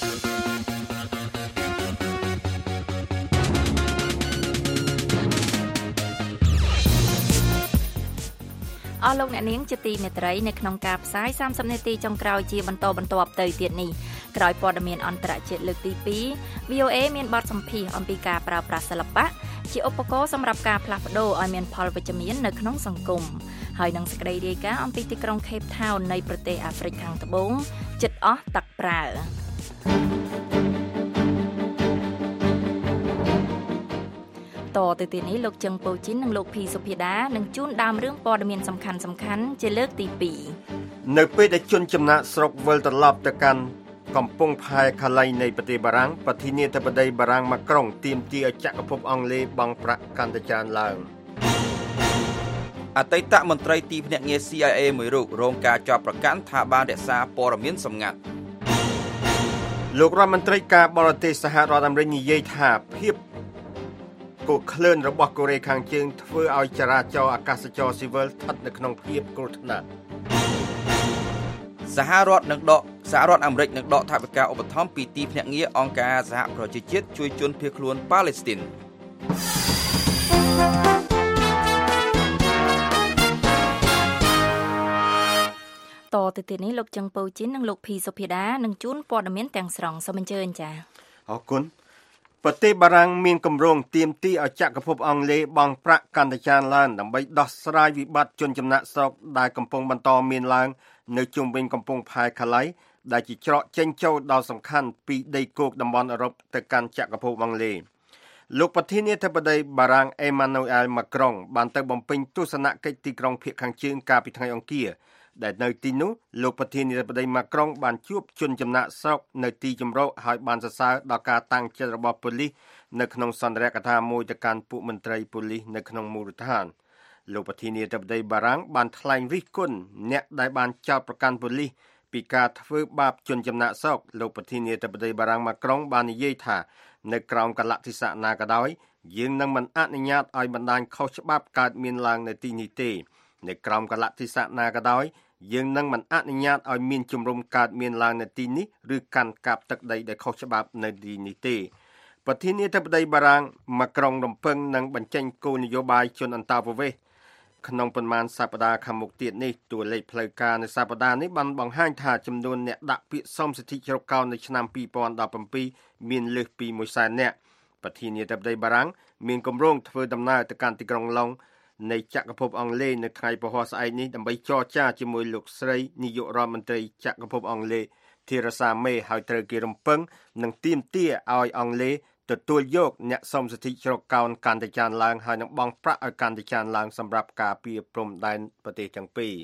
អស់លោកអ្នកនាងជាទីមេត្រីនៅក្នុងការផ្សាយ30នាទីចុងក្រោយជាបន្តបន្ទាប់ទៅទៀតនេះក្រោយព័ត៌មានអន្តរជាតិលើកទី2 VOA មានបទសម្ភាសន៍អំពីការប្រើប្រាស់សិល្បៈជាឧបករណ៍សម្រាប់ការផ្លាស់ប្ដូរឲ្យមានផលវិជ្ជមាននៅក្នុងសង្គមហើយនឹងសេចក្តីរាយការណ៍អំពីទីក្រុង Cape Town នៃប្រទេសអាហ្វ្រិកខាងត្បូងជិតអស់ទឹកប្រើតទៅទៀតនេះលោកជឹងពូជីននិងលោកភីសុភាដានឹងជួនដើមរឿងព័ត៌មានសំខាន់ជាលើកទី2 នៅពេលដែលជនចំណាក់ស្រុកវិលត្រឡប់ទៅកាន់កំពង់ផែខាឡៃនៃប្រទេសបារាំងប្រធានាធិបតីបារាំងម៉ាក្រុងទាមទារឲ្យចក្រភពអង់គ្លេសបង់ប្រាក់កាន់តែច្រើនឡើងអតីតមន្ត្រីទីភ្នាក់ងារ CIA មួយរូបរងការចាប់ប្រកាន់ថាបានរក្សាព័ត៌មានសម្ងាត់លោករដ្ឋមន្ត្រីការបរទេសសហរដ្ឋអាមេរិកនិយាយថាភាពកូក្លឿនរបស់កូរ៉េខាងជើងធ្វើឲ្យចរាចរណ៍អាកាសចរស៊ីវិលស្ថិតនៅក្នុងភាពគ្រោះថ្នាក់សហរដ្ឋអាមេរិកនឹងដកថវិកាឧបត្ថម្ភពីទីភ្នាក់ងារអង្គការសហប្រជាជាតិជួយជនភៀសខ្លួនប៉ាឡេស្ទីនតទៅទៀតនេះលោកជឹងពូជីននិងលោកភីសុភាដានឹងជួនព័ត៌មានទាំងស្រុងសូមអញ្ជើញចា៎អរគុណប្រទេសបារាំងមានគម្រោងទាមទារឲ្យចក្រភពអង់គ្លេសបង់ប្រាក់កាន់តែច្រើនឡើងដើម្បីដោះស្រាយវិបត្តិជនចំណាក់ស្រុកដែលកំពុងបន្តមានឡើងនៅជុំវិញកំពង់ផែខាឡៃដែលជាច្រកចេញចូលដ៏សំខាន់ពីដីគោកតំបន់អឺរ៉ុបទៅកាន់ចក្រភពអង់គ្លេសលោកប្រធានាធិបតីបារាំងអេម៉ានូអែលម៉ាក្រុងបានទៅបំពេញទស្សនកិច្ចទីក្រុងភាគខាងជើងកាលពីថ្ងៃអង្គារដែលនៅទីនោះលោកប្រធានាធិបតីម៉ាក្រុងបានជួបជនចំណាក់ស្រុកនៅទីជម្រកហើយបានសរសើរដល់ការតាំងចិត្តរបស់ប៉ូលីសនៅក្នុងសន្ទរកថាមួយទៅកាន់ពួកមន្ត្រីប៉ូលីសនៅក្នុងមូលដ្ឋានលោកប្រធានាធិបតីបារាំងបានថ្លែងរិះគន់អ្នកដែលបានចោទប្រកាន់ប៉ូលីសពីការធ្វើបាបជនចំណាក់ស្រុកលោកប្រធានាធិបតីបារាំងម៉ាក្រុងបាននិយាយថានៅក្រោមកលៈទេសៈណាក៏ដោយយើងនឹងមិនអនុញ្ញាតឲ្យបណ្ដាញខុសច្បាប់កើតមានឡើងនៅទីនេះទេនៅក្រោមកលៈទេសៈណាក៏ដោយយើងនឹងមិនអនុញ្ញាតឲ្យមានជំរំកើតមានឡើងនៅទីនេះឬកាន់កាប់ទឹកដីដែលខុសច្បាប់នៅទីនេះទេប្រធានាធិបតីបារាំងម៉ាក្រុងរំពឹងនឹងបញ្ចេញគោលនយោបាយជនអន្តោប្រវេសន៍ក្នុងប៉ុន្មានសប្តាហ៍ខាងមុខទៀតនេះតួលេខផ្លូវការនៅសប្តាហ៍នេះបានបង្ហាញថាចំនួនអ្នកដាក់ពាក្យសុំសិទ្ធិជ្រកកោននៅឆ្នាំ2017មានលើសពី100,000នាក់ប្រធានាធិបតីបារាំងមានគម្រោងធ្វើដំណើរទៅកាន់ទីក្រុងឡុងនៃចក្រភពអង់គ្លេសនៅថ្ងៃពហុស្អែកនេះដើម្បីចរចាជាមួយលោកស្រីនាយករដ្ឋមន្ត្រីចក្រភពអង់គ្លេសធីរ៉ាសាមេហើយត្រូវគេរំពឹងនឹងទាមទារឲ្យអង់គ្លេសទទួលយកអ្នកសុំសិទ្ធិជ្រកកោនកាន់តែច្រើនឡើងហើយនឹងបង់ប្រាក់ឲ្យកាន់តែច្រើនឡើងសម្រាប់ការពារព្រំដែនប្រទេសទាំងពីរ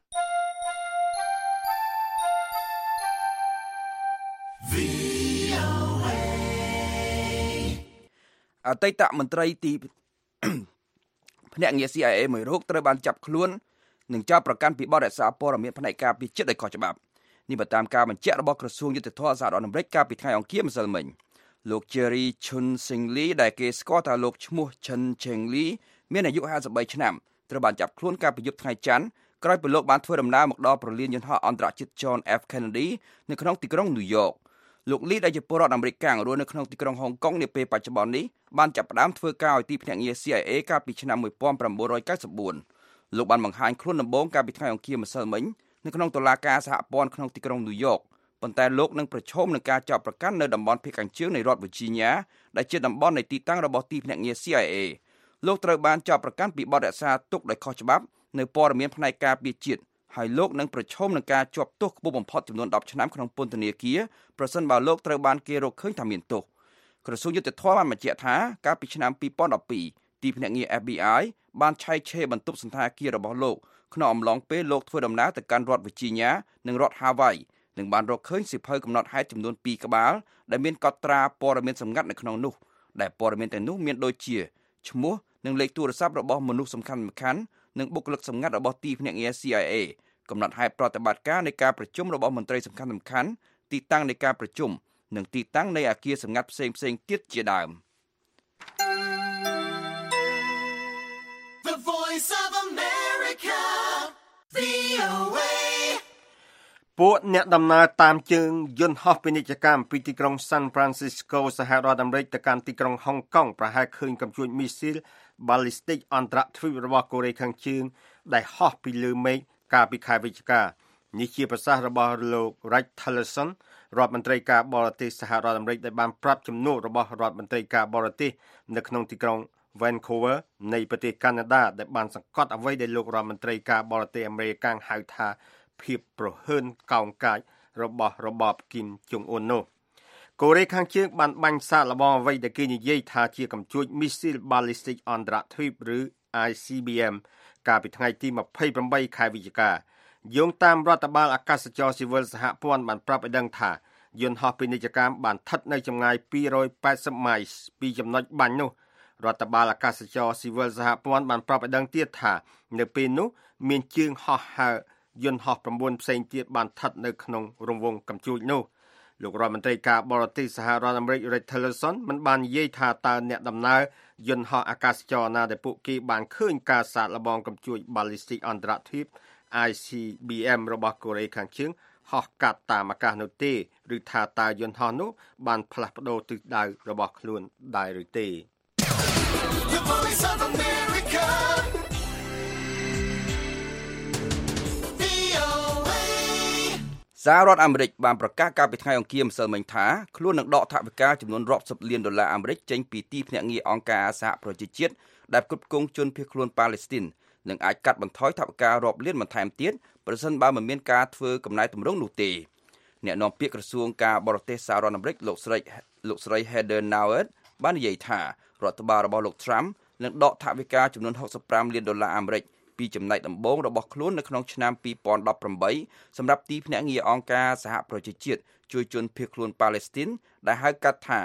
អតីតមន្ត្រីទីភ្នាក់ងារ CIA មួយរូបត្រូវបានចាប់ខ្លួននិងចោទប្រកាន់ពីបទរក្សាព័ត៌មានផ្នែកការពារជាតិដោយខុសច្បាប់នេះបើតាមការបញ្ជាក់របស់ក្រសួងយុតិធម៌សហរដ្ឋអាមេរិកកាលពីថ្ងៃអង្គារម្សិលមិញលោក Jerry Chun Sing Lee ដែលគេស្គាល់ថាលោកឈ្មោះ Chen Cheng Lee មានអាយុ53ឆ្នាំត្រូវបានចាប់ខ្លួនកាលពីយប់ថ្ងៃច័ន្ទក្រោយពីលោកបានធ្វើដំណើរមកដល់ព្រលានយន្តហោះអន្តរជាតិ John F Kennedy នៅក្នុងទីក្រុង New York លោក Lee ដែលជាពលរដ្ឋអាមេរិករស់នៅក្នុងទីក្រុងហុងកុងនាពេលបច្ចុប្បន្ននេះបានចាប់ផ្ដើមធ្វើការឲ្យទីភ្នាក់ងារ CIA កាលពីឆ្នាំ1994លោកបានបង្ហាញខ្លួនដំបូងកាលពីថ្ងៃអង្គារម្សិលមិញនៅក្នុងតុលាការសហព័ន្ធក្នុងទីក្រុង New York ប៉ុន្តែលោកនឹងប្រឈមនឹងការចាប់ប្រកាន់នៅតំបន់ភាគខាងជើងនៃរដ្ឋ Virginia ដែលជាតំបន់នៃទីតាំងរបស់ទីភ្នាក់ងារ CIA លោកត្រូវបានចាប់ប្រកាន់ពីបទរក្សាទុកដោយខុសច្បាប់នៅព័ត៌មានផ្នែកការពារជាតិហើយលោកនឹងប្រឈមនឹងការជាប់ទោសខ្ពស់បំផុតចំនួន10ឆ្នាំក្នុងពន្ធនាគារប្រសិនបើលោកត្រូវបានគេរកឃើញថាមានទោសក្រសួងយុតិធម៌បានបញ្ជាក់ថាកាលពីឆ្នាំ2012ទីភ្នាក់ងារ FBI បានឆែកឆេរបន្ទប់សណ្ឋាគាររបស់លោកក្នុងអំឡុងពេលលោកធ្វើដំណើរទៅកាន់រដ្ឋ Virginia និងរដ្ឋ Hawaii នឹងបានរកឃើញសៀវភៅកំណត់ហេតុចំនួន2ក្បាលដែលមានកត់ត្រាព័ត៌មានសម្ងាត់នៅក្នុងនោះដែលព័ត៌មានទាំងនោះមានដូចជាឈ្មោះនិងលេខទូរស័ព្ទរបស់មនុស្សសំខាន់ៗនិងបុគ្គលិកសម្ងាត់របស់ទីភ្នាក់ងារ CIA កំណត់ហេតុប្រតិបត្តិការនៃការប្រជុំរបស់មន្ត្រីសំខាន់ៗទីតាំងនៃការប្រជុំនិងទីតាំងនៃអគារសម្ងាត់ផ្សេងៗទៀតជាដើមពួកអ្នកដំណើរតាមជើងយន្តហោះពាណិជ្ជកម្មពីទីក្រុង San Francisco សហរដ្ឋអាមេរិកទៅកាន់ទីក្រុង Hong Kong ប្រហែលឃើញកាំជ្រួចមីស៊ីល ballistic អន្តរទ្វីបរបស់កូរ៉េខាងជើងដែលហោះពីលើមេឃកាលពីខែវិច្ឆិកានេះជាប្រសាសន៍របស់លោក Rex Tillerson រដ្ឋមន្ត្រីការបរទេសសហរដ្ឋអាមេរិកដែលបានប្រាប់ជំនួបរបស់រដ្ឋមន្ត្រីការបរទេសនៅក្នុងទីក្រុង Vancouver នៃប្រទេសកាណាដាដែលបានសង្កត់អ្វីដែលលោករដ្ឋមន្ត្រីការបរទេសអាមេរិកហៅថាភាពប្រហើនកោងកាចរបស់របបគីមចុងអ៊ុននោះកូរ៉េខាងជើងបានបាញ់សាកល្បងអ្វីដែលគេនិយាយថាជាកាំជ្រួចមីស៊ីល ballistic អន្តរទ្វីបឬ ICBM កាលពីថ្ងៃទី28ខែវិច្ឆិកាយោងតាមរដ្ឋបាលអាកាសចរស៊ីវិលសហព័ន្ធបានប្រាប់ឲ្យដឹងថាយន្តហោះពាណិជ្ជកម្មបានស្ថិតនៅចម្ងាយ280ម៉ៃល៍ពីចំណុចបាញ់នោះរដ្ឋបាលអាកាសចរស៊ីវិលសហព័ន្ធបានប្រាប់ឲ្យដឹងទៀតថានៅពេលនោះមានជើងហោះហើរយន្តហោះ9ផ្សេងទៀតបានស្ថិតនៅក្នុងរង្វង់កាំជ្រួចនោះលោករដ្ឋមន្ត្រីការបរទេសសហរដ្ឋអាមេរិក Rex Tillerson មិនបាននិយាយថាតើអ្នកដំណើរយន្តហោះអាកាសចរណាដែលពួកគេបានឃើញការសាកល្បងកាំជ្រួច ballistic អន្តរទ្វីប ICBM របស់កូរ៉េខាងជើងហោះកាត់តាមអាកាសនោះទេឬថាតើយន្តហោះនោះបានផ្លាស់ប្ដូរទិសដៅរបស់ខ្លួនដែរឬទេសហរដ្ឋអាមេរិកបានប្រកាសកាលពីថ្ងៃអង្គារម្សិលមិញថាខ្លួននឹងដកថវិកាចំនួនរាប់សិបលានដុល្លារអាមេរិកចេញពីទីភ្នាក់ងារអង្គការសហប្រជាជាតិដែលផ្គត់ផ្គង់ជនភៀសខ្លួនប៉ាឡេស្ទីននិងអាចកាត់បន្ថយថវិការាប់លានបន្ថែមទៀតប្រសិនបើមិនមានការធ្វើកំណែទម្រង់នោះទេអ្នកនាំពាក្យក្រសួងការបរទេសសហរដ្ឋអាមេរិកលោកស្រី Heather Nauert បាននិយាយថារដ្ឋបាលរបស់លោក Trump នឹងដកថវិកាចំនួន65លានដុល្លារអាមេរិកពីចំណែកដំបូងរបស់ខ្លួននៅក្នុងឆ្នាំ2018សម្រាប់ទីភ្នាក់ងារអង្គការសហប្រជាជាតិជួយជនភៀសខ្លួនប៉ាឡេស្ទីនដែលហៅកាត់ថា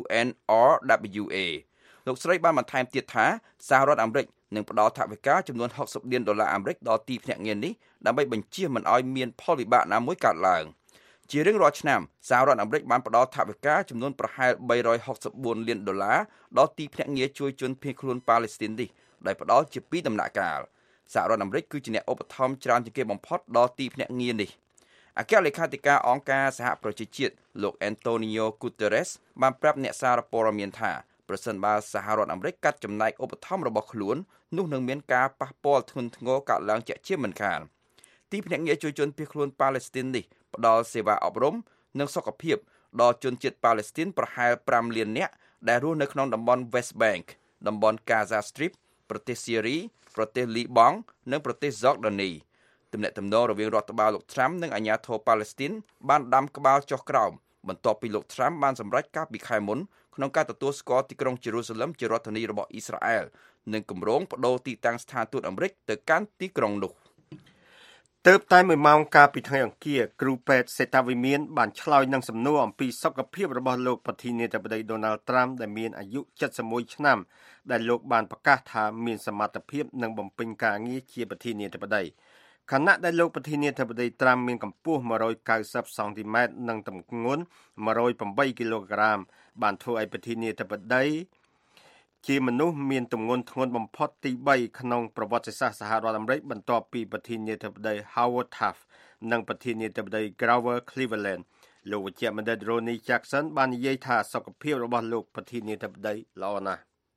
UNRWA លោកស្រីបានបន្ថែមទៀតថាសហរដ្ឋអាមេរិកនឹងផ្ដល់ថវិកាចំនួន60លានដុល្លារអាមេរិកដល់ទីភ្នាក់ងារនេះដើម្បីបញ្ជៀសមិនឲ្យមានផលវិបាកណាមួយកើតឡើងជារៀងរាល់ឆ្នាំសហរដ្ឋអាមេរិកបានផ្ដល់ថវិកាចំនួនប្រហែល364លានដុល្លារដល់ទីភ្នាក់ងារជួយជនភៀសខ្លួនប៉ាឡេស្ទីននេះដែលផ្ដល់ជា2ដំណាក់កាលសហរដ្ឋអាមេរិកគឺជាអ្នកឧបត្ថម្ភច្រើនជាងគេបំផុតដល់ទីភ្នាក់ងារនេះអគ្គលេខាធិការអង្គការសហប្រជាជាតិលោក Antonio Guterres បានប្រាប់អ្នកសារព័ត៌មានថាប្រសិនបើសហរដ្ឋអាមេរិកកាត់ចំណែកឧបត្ថម្ភរបស់ខ្លួននោះនឹងមានការប៉ះពាល់ធ្ងន់ធ្ងរកើតឡើងជាក់ជាមិនខានទីភ្នាក់ងារជួយជនភៀសខ្លួនប៉ាឡេស្ទីននេះផ្ដល់សេវាអប់រំនិងសុខភាពដល់ជនជាតិប៉ាឡេស្ទីនប្រហែល5លាននាក់ដែលរស់នៅក្នុងតំបន់ West Bank តំបន់ Gaza Strip ប្រទេសសេរីប្រទេសលីបង់និងប្រទេសហ្សកដានីទំនាក់ទំនងរវាងរដ្ឋបាលលោក Trump និងអាជ្ញាធរប៉ាឡេស្ទីនបានដាំក្បាលចុះក្រោមបន្ទាប់ពីលោក Trump បានសម្រេចកាលពីខែមុនក្នុងការទទួលស្គាល់ទីក្រុងយេរូសាឡឹមជារដ្ឋធានីរបស់អ៊ីស្រាអែលនិងគម្រោងបដូរទីតាំងស្ថានទូតអាមេរិកទៅកាន់ទីក្រុងនោះទើបតែ1ម៉ោងកាលពីថ្ងៃអង្គារគ្រូពេទ្យសេតាវិមានបានឆ្លើយនឹងសំណួរអំពីសុខភាពរបស់លោកប្រធានាធិបតី Donald Trump ដែលមានអាយុ71ឆ្នាំដែលលោកបានប្រកាសថាមានសមត្ថភាពនឹងបំពេញការងារជាប្រធានាធិបតីខណៈដែលលោកប្រធានាធិបតី Trump មានកម្ពស់190សង់ទីម៉ែត្រនិងទម្ងន់108គីឡូក្រាមបានធ្វើឲ្យប្រធានាធិបតីជាមនុស្សមានទម្ងន់ធ្ងន់បំផុតទី3ក្នុងប្រវត្តិសាស្ត្រសហរដ្ឋអាមេរិកបន្ទាប់ពីប្រធានាធិបតី Howard Taft និងប្រធានាធិបតី Grover Cleveland លោកវេជ្ជបណ្ឌិត Ronny Jackson បាននិយាយថាសុខភាពរបស់លោកប្រធានាធិបតីល្អណាស់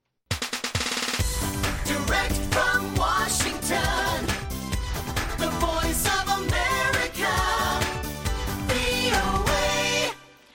Direct from Washington The Voice of America VOA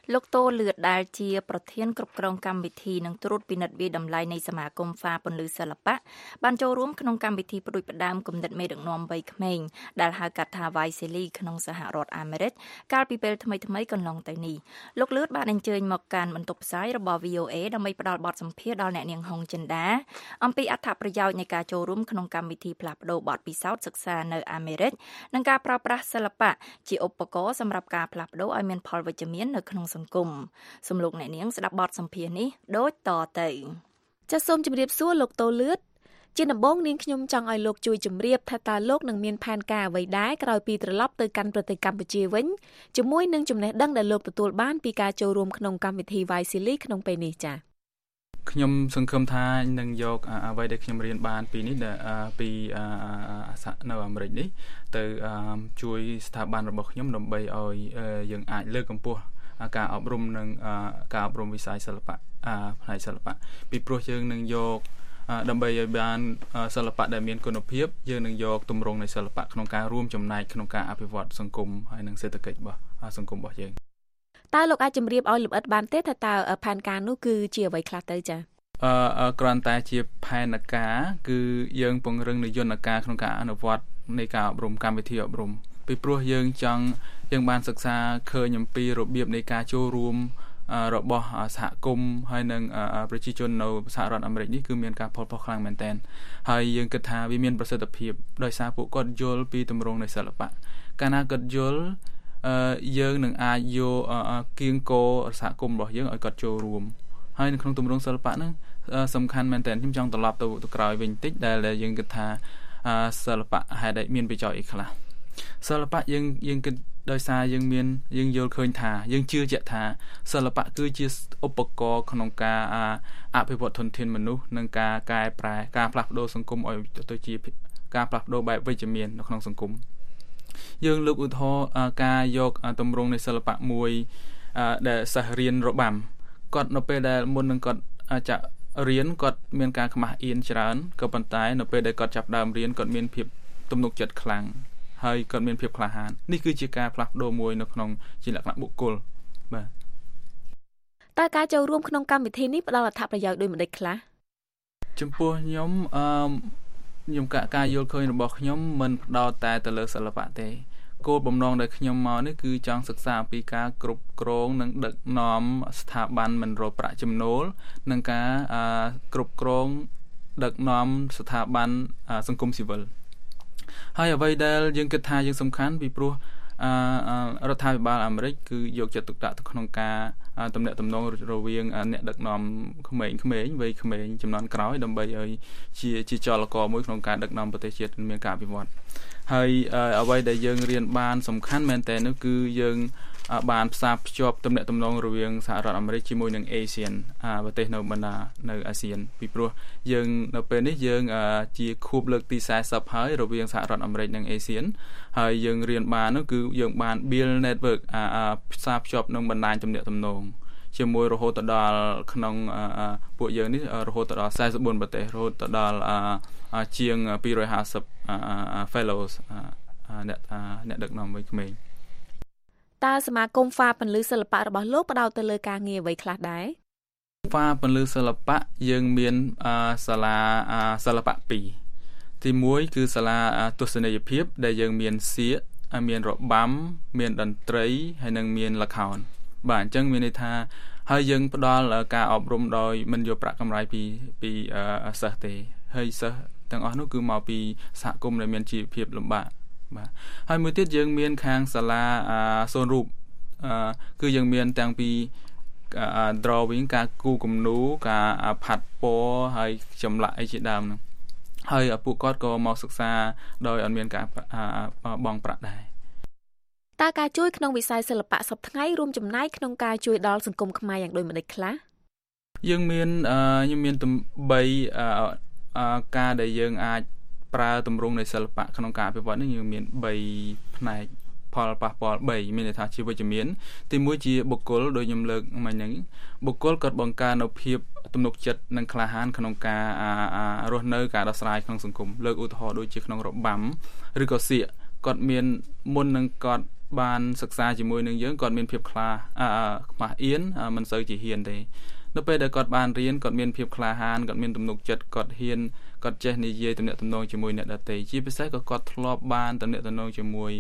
លោកតូលឿតដែលជាប្រធានគ្រប់គ្រងកម្មវិធីនិងត្រួតពិនិត្យវិតម្លៃនៃសមាគមហ្វាពន្លឺសិល្បៈបានចូលរួមក្នុងកម្មវិធីផ្ដួចផ្ដើមគំនិតមេដឹកនាំវ័យក្មេងដែលហៅកាត់ថា Vaisili ក្នុងសហរដ្ឋអាមេរិកកាលពីពេលថ្មីៗកន្លងទៅនេះលោកលឿតបានអញ្ជើញមកកាន់បន្ទប់ផ្សាយរបស់ VOA ដើម្បីផ្ដល់បទសម្ភាសន៍ដល់អ្នកនាងហុងចិន្តាអំពីអត្ថប្រយោជន៍នៃការចូលរួមក្នុងកម្មវិធីផ្លាស់ប្ដូរបទពិសោធន៍សិក្សានៅអាមេរិកនិងការប្រើប្រាស់សិល្បៈជាឧបករណ៍សម្រាប់ការផ្លាស់ប្ដូរឲ្យមានផលវិជ្ជមាននៅក្នុងសង្គមសូមលោកអ្នកនាងស្ដាប់បទសម្ភាសន៍នេះដូចតទៅចាសសូមជម្រាបសួរលោកតូលឿតជាដំបូងនាងខ្ញុំចង់ឲ្យលោកជួយជម្រាបថាតើលោកនឹងមានផែនការអ្វីដែរក្រោយពីត្រឡប់ទៅកាន់ប្រទេសកម្ពុជាវិញជាមួយនឹងចំណេះដឹងដែលលោកទទួលបានពីការចូលរួមក្នុងកម្មវិធី Vaisili ក្នុងពេលនេះចា៎ខ្ញុំសង្ឃឹមថានឹងយកអ្វីដែលខ្ញុំរៀនបានពីនេះពីនៅអាមេរិកនេះទៅជួយស្ថាប័នរបស់ខ្ញុំដើម្បីឲ្យយើងអាចលើកកម្ពស់ការអប់រំនិងការអប់រំវិស័យសិល្បៈផ្នែកសិល្បៈពីព្រោះយើងនឹងយកដើម្បីឲ្យបានសិល្បៈដែលមានគុណភាពយើងនឹងយកទម្រង់នៃសិល្បៈក្នុងការរួមចំណែកក្នុងការអភិវឌ្ឍសង្គមហើយនិងសេដ្ឋកិច្ចរបស់សង្គមរបស់យើងតើលោកអាចជម្រាបឲ្យលម្អិតបានទេថាតើផែនការនោះគឺជាអ្វីខ្លះទៅចា៎គ្រាន់តែជាផែនការគឺយើងពង្រឹងនូវយន្តការក្នុងការអនុវត្តនៃការអប់រំកម្មវិធីអប់រំពីព្រោះយើងបានសិក្សាឃើញអំពីរបៀបនៃការចូលរួមរបស់សហគមន៍ហើយនិងប្រជាជននៅសហរដ្ឋអាមេរិកនេះគឺមានការផលប៉ះខ្លាំងមែនទែនហើយយើងគិតថាវាមានប្រសិទ្ធភាពដោយសារពួកគាត់យល់ពីទម្រង់នៃសិល្បៈកាលណាគាត់យល់យើងនឹងអាចយកគៀងគរសហគមន៍របស់យើងឲ្យគាត់ចូលរួមហើយនៅក្នុងទម្រង់សិល្បៈហ្នឹងសំខាន់មែនទែនខ្ញុំចង់ត្រឡប់ទៅក្រោយវិញបន្តិចដែលយើងគិតថាសិល្បៈហេតុតែមានប្រយោជន៍អីខ្លះសិល្បៈយើងគិតដោយសារយើងយល់ឃើញថាយើងជឿជាក់ថាសិល្បៈគឺជាឧបករណ៍ក្នុងការអភិវឌ្ឍធនធានមនុស្សនិងការកែប្រែការផ្លាស់ប្ដូរសង្គមឲ្យទៅជាការផ្លាស់ប្ដូរបែបវិជ្ជមាននៅក្នុងសង្គមយើងលើកឧទាហរណ៍ការយកទម្រង់នៃសិល្បៈមួយដែលសិស្សរៀនរបាំគាត់នៅពេលដែលមុននឹងគាត់ចាក់រៀនគាត់មានការខ្មាស់អៀនច្រើនក៏ប៉ុន្តែនៅពេលដែលគាត់ចាប់ដើមរៀនគាត់មានភាពទំនុកចិត្តខ្លាំងហើយគាត់មានភាពក្លាហាននេះគឺជាការផ្លាស់ប្ដូរមួយនៅក្នុងជាលក្ខណៈបុគ្គលបាទតើការចូលរួមក្នុងកម្មវិធីនេះផ្ដល់អត្ថប្រយោជន៍ដូចម្តេចខ្លះចំពោះខ្ញុំការយល់ឃើញរបស់ខ្ញុំមិនផ្ដោតតែទៅលើសិល្បៈទេគោលបំណងដែលខ្ញុំមកនេះគឺចង់សិក្សាអំពីការគ្រប់គ្រងនិងដឹកនាំស្ថាប័នមិនរកប្រាក់ចំណូលនិងការគ្រប់គ្រងដឹកនាំស្ថាប័នសង្គមស៊ីវិលហើយអ្វីដែលយើងគិតថាយើងសំខាន់ពីព្រោះរដ្ឋាភិបាលអាមេរិកគឺយកចិត្តទុកដាក់ទៅក្នុងការទំនាក់ទំនងរវាងអ្នកដឹកនាំក្មេងៗវ័យក្មេងចំនួនក្រោយដើម្បីឲ្យជាចលករមួយក្នុងការដឹកនាំប្រទេសជាតិមានការវិវត្តហើយអ្វីដែលយើងរៀនបានសំខាន់មែនតើនោះគឺយើងបានផ្សារភ្ជាប់ទំនាក់ទំនងរវាងសហរដ្ឋអាមេរិកជាមួយនឹង ASEAN ប្រទេសនៅបណ្ដានៅអាស៊ានពីព្រោះយើងនៅពេលនេះយើងជាខួបលើកទី40ហើយរវាងសហរដ្ឋអាមេរិកនិង ASEAN ហើយយើងរៀនបាននោះគឺយើងបាន build network ផ្សារភ្ជាប់នឹងបណ្ដាញទំនាក់ទំនងជាមួយរហូតដល់ក្នុងពួកយើងនេះរហូតដល់44ប្រទេសរហូតដល់ជាង250 fellows អ្នកដឹកនាំវ័យក្មេងតើសមាគមហ្វាពន្លឺសិល្បៈរបស់លោកផ្ដោតទៅលើការងារអ្វីខ្លះដែរហ្វាពន្លឺសិល្បៈយើងមានសាលាសិល្បៈ2ទី1គឺសាលាទស្សនីយភាពដែលយើងមានសៀកមានរបាំមានតន្ត្រីហើយនិងមានល្ខោនបាទអញ្ចឹងមានន័យថាហើយយើងផ្ដល់ការអប់រំដោយមិនយកប្រាក់កម្រៃពីសិស្សទេហើយសិស្សទាំងអស់នោះគឺមកពីសហគមន៍ដែលមានជីវភាពលំបាកបាទហើយមួយទៀតយើងមានខាងសាលាសូនរូបគឺយើងមានទាំងពី drawing ការគូរគំនូរការផាត់ពណ៌ហើយចម្លាក់អីជាដើមហ្នឹងហើយពួកគាត់ក៏មកសិក្សាដោយអត់មានការបង់ប្រាក់ដែរតើការជួយក្នុងវិស័យសិល្បៈសពថ្ងៃរួមចំណែកក្នុងការជួយដល់សង្គមខ្មែរយ៉ាងដូចម្តេចខ្លះយើងមាន3ការដែលយើងអាចប្រើទម្រង់នៃសិល្បៈក្នុងការអភិវឌ្ឍនេះយើងមាន3ផ្នែកផលប៉ះពាល់3មានន័យថាជាវិជ្ជមានទី1ជាបុគ្គលដោយខ្ញុំលើកមិញហ្នឹងបុគ្គលគាត់បង្កើននូវភាពទំនុកចិត្តនិងក្លាហានក្នុងការរស់នៅការដោះស្រាយក្នុងសង្គមលើកឧទាហរណ៍ដូចជាក្នុងរបាំឬក៏សៀកគាត់មានមុននឹងគាត់បានសិក្សាជាមួយនឹងយើងគាត់មានភាពខ្មាស់អៀនមិនសូវជាហ៊ានទេនៅពេលដែលគាត់បានរៀនគាត់មានភាពក្លាហានគាត់មានទំនុកចិត្តគាត់ហ៊ានគាត់ចេះនិយាយទំនាក់ទំនងជាមួយអ្នកដទៃជាពិសេសក៏គាត់ធ្លាប់បានទំនាក់ទំនងជាមួយ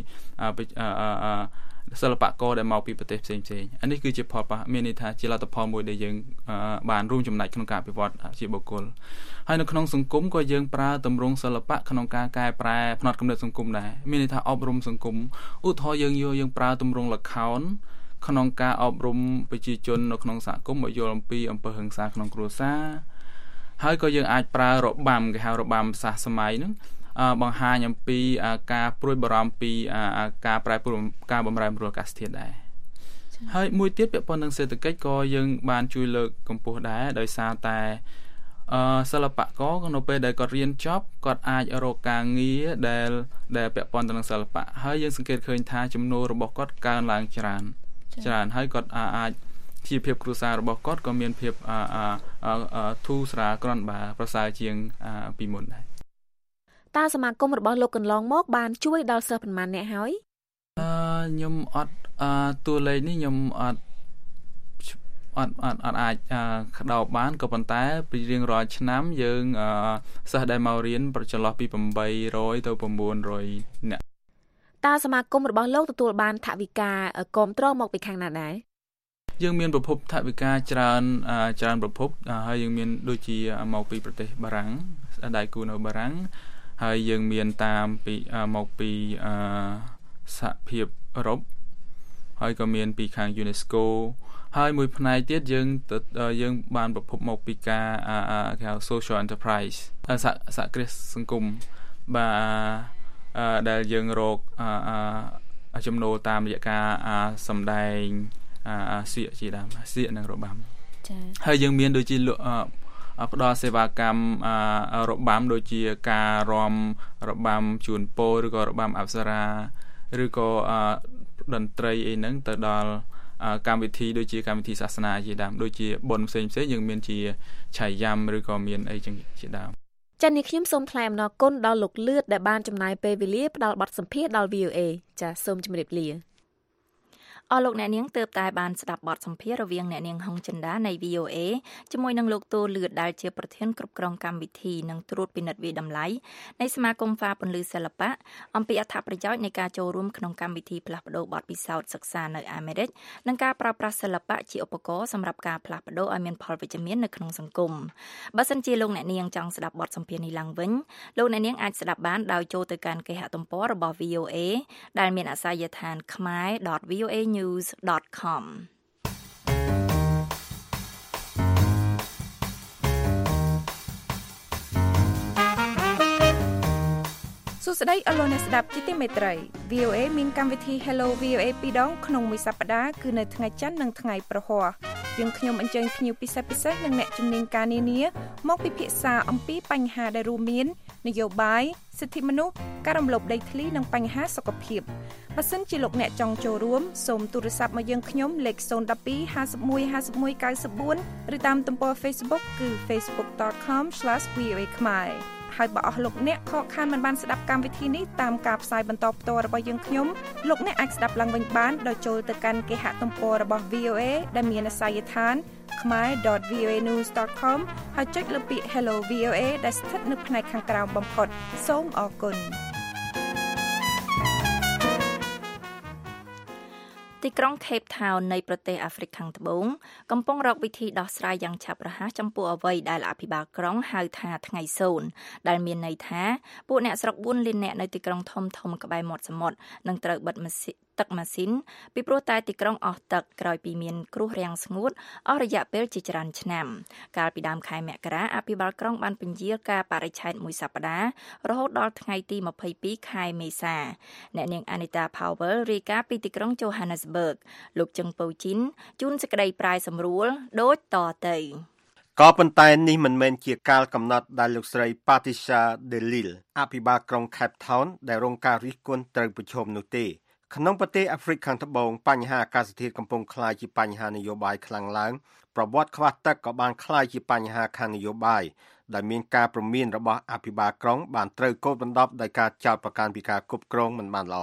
សិល្បករដែលមកពីប្រទេសផ្សេងៗអានេះគឺជាផលប៉ះមានន័យថាជាលទ្ធផលមួយដែលយើងបានរួមចំណែកក្នុងការអភិវឌ្ឍជាបុគ្គលហើយនៅក្នុងសង្គមក៏យើងប្រើទម្រង់សិល្បៈក្នុងការកែប្រែផ្នត់គំនិតសង្គមដែរមានន័យថាអប់រំសង្គមឧទាហរណ៍យើងប្រើទម្រង់ល្ខោនក្នុងការអប់រំប្រជាជននៅក្នុងសហគមន៍ឲ្យយល់អំពីអំពើហិង្សាក្នុងគ្រួសារហើយក៏យើងអាចប្រើរបាំគេហៅរបាំសាសសម័យហ្នឹងបង្ហាញអំពីការព្រួយបារម្ភពីការប្រែប្រួលការបម្រែបម្រួលអាកាសធាតុដែរហើយមួយទៀតពាក់ព័ន្ធនឹងសេដ្ឋកិច្ចក៏យើងបានជួយលើកកម្ពស់ដែរដោយសារតែសិល្បករនៅពេលដែលគាត់រៀនចប់គាត់អាចរកការងារដែលពាក់ព័ន្ធទៅនឹងសិល្បៈហើយយើងសង្កេតឃើញថាចំណូលរបស់គាត់កើនឡើងច្រើនហើយគាត់អាចជីវភាពគ្រួសាររបស់គាត់ក៏មានភាពធូរស្រាលគ្រាន់បើប្រសើរជាងពីមុនដែរតើសមាគមរបស់លោកកន្លងមកបានជួយដល់សិស្សប៉ុន្មានអ្នកហើយខ្ញុំអត់តួលេខនេះខ្ញុំអត់អាចក្តោបបានក៏ប៉ុន្តែពីរៀងរាល់ឆ្នាំយើងសិស្សដែលមករៀនចន្លោះពី800ទៅ900នាក់តើសមាគមរបស់លោកទទួលបានថវិកាគាំទ្រមកពីខាងណាដែរយើងមានប្រភពថវិកាច្រើនប្រភពហើយយើងមានដូចជាមកពីប្រទេសបារាំងដៃគូនៅបារាំងហើយយើងមានតាមពីមកពីសហភាពអឺរ៉ុបហើយក៏មានពីខាង UNESCO ហើយមួយផ្នែកទៀតយើងបានប្រភពមកពីការគេហៅ social enterprise សហគ្រាសសង្គមបាទដែលយើងរកចំណូលតាមរយៈការសម្ដែងសៀកជាដើមសៀកនិងរបាំចា៎ហើយយើងមានដូចជាផ្ដល់សេវាកម្មរបាំដូចជាការរាំរបាំជូនពរឬក៏របាំអប្សរាឬក៏តន្ត្រីអីហ្នឹងទៅដល់កម្មវិធីដូចជាកម្មវិធីសាសនាជាដើមដូចជាបុណ្យផ្សេងៗយើងមានជាឆៃយ៉ាំឬក៏មានអីចឹងជាដើមចា៎នេះខ្ញុំសូមថ្លែងអំណរគុណដល់លោកលឿតដែលបានចំណាយពេលវេលាផ្ដល់បទសម្ភាសន៍ដល់ VOA ចា៎សូមជម្រាបលាអស់លោកអ្នកនាងទើបតែបានស្ដាប់បទសម្ភាសន៍រវាងអ្នកនាងហុងចិន្តានៃ VOA ជាមួយនឹងលោកតូលឿតដែលជាប្រធានគ្រប់គ្រងកម្មវិធីនិងត្រួតពិនិត្យវិតម្លៃនៃសមាគមហ្វាពន្លឺសិល្បៈអំពីអត្ថប្រយោជន៍នៃការចូលរួមក្នុងកម្មវិធីផ្លាស់ប្ដូរបទពិសោធន៍សិក្សានៅអាមេរិកនិងការប្រើប្រាស់សិល្បៈជាឧបករណ៍សម្រាប់ការផ្លាស់ប្ដូរឲ្យមានផលវិជ្ជមាននៅក្នុងសង្គមបើសិនជាលោកអ្នកនាងចង់ស្ដាប់បទសម្ភាសន៍នេះឡើងវិញលោកអ្នកនាងអាចស្ដាប់បានដោយចូលទៅកាន់គេហទំព័ររបស់ VOA ដែលមានអាសយដ្ឋាន khmer.voanews.com សួស្តីអស់លោកអ្នកស្ដាប់ជាទីមេត្រី VOA មានកម្មវិធី Hello VOA 2ដងក្នុងមួយសប្តាហ៍គឺនៅថ្ងៃច័ន្ទនិងថ្ងៃប្រហ័សយើងខ្ញុំអញ្ជើញភ្ញៀវពិសេសនិងអ្នកជំនាញការនានាមកពិភាក្សាអំពីបញ្ហាដែលរួមមាននយោបាយសិទ្ធិមនុស្សការរំលោភដីធ្លីនិងបញ្ហាសុខភាពបើសិនជាលោកអ្នកចង់ចូលរួមសូមទូរស័ព្ទមកយើងខ្ញុំលេខ012 51 51 94ឬតាមទំព័រ Facebook គឺ facebook.com/voa khmerហើយបើអស់លោកអ្នកខកខានមិនបានស្ដាប់កម្មវិធីនេះតាមការផ្សាយបន្តផ្ទាល់របស់យើងខ្ញុំលោកអ្នកអាចស្ដាប់ឡើងវិញបានដោយចូលទៅកាន់គេហទំព័ររបស់ VOA ដែលមានអាសយដ្ឋាន khmer.voanews.com ហើយចុចលើពាក្យ Hello VOA ដែលស្ថិតនៅផ្នែកខាងក្រោមបំផុតសូមអរគុណទីក្រុង Cape Town នៃប្រទេសអាហ្វ្រិកខាងត្បូងកំពុងរកវិធីដោះស្រាយយ៉ាងឆាប់រហ័សចំពោះអ្វីដែលអភិបាលក្រុងហៅថាថ្ងៃ0ដែលមានន័យថាពួកអ្នកស្រុក4លាននាក់នៅទីក្រុងធំៗក្បែរមាត់សមុទ្រនឹងត្រូវបិទទឹកម៉ាស៊ីនពីព្រោះតែទីក្រុងអស់ទឹកក្រោយពីមានគ្រោះរាំងស្ងួតអស់រយៈពេលជាច្រើនឆ្នាំកាលពីដើមខែមករាអភិបាលក្រុងបានពន្យាលការបរិច្ឆេទមួយសប្តាហ៍រហូតដល់ថ្ងៃទី22ខែមេសាអ្នកនាង Anita Powell រាយការណ៍ពីទីក្រុង Johannesburg លោកជឹងពៅជីនជូនសេចក្តីប្រាយសម្រួលដូចតទៅក៏ប៉ុន្តែនេះមិនមែនជាកាលកំណត់ដែលលោកស្រី Patricia de Lille អភិបាលក្រុង Cape Town ដែលរងការរិះគន់ត្រូវប្រឈមនោះទេក្នុងប្រទេសអាហ្វ្រិកខាងត្បូងបញ្ហាអាកាសធាតុកំពុងក្លាយជាបញ្ហានយោបាយខ្លាំងឡើងប្រវត្តិខ្វះទឹកក៏បានក្លាយជាបញ្ហាខាងនយោបាយដែលមានការព្រមានរបស់អភិបាលក្រុងបានត្រូវកូតបណ្ដប់ដោយការចោទប្រកាន់ពីការគ្រប់គ្រងមិនបានល្អ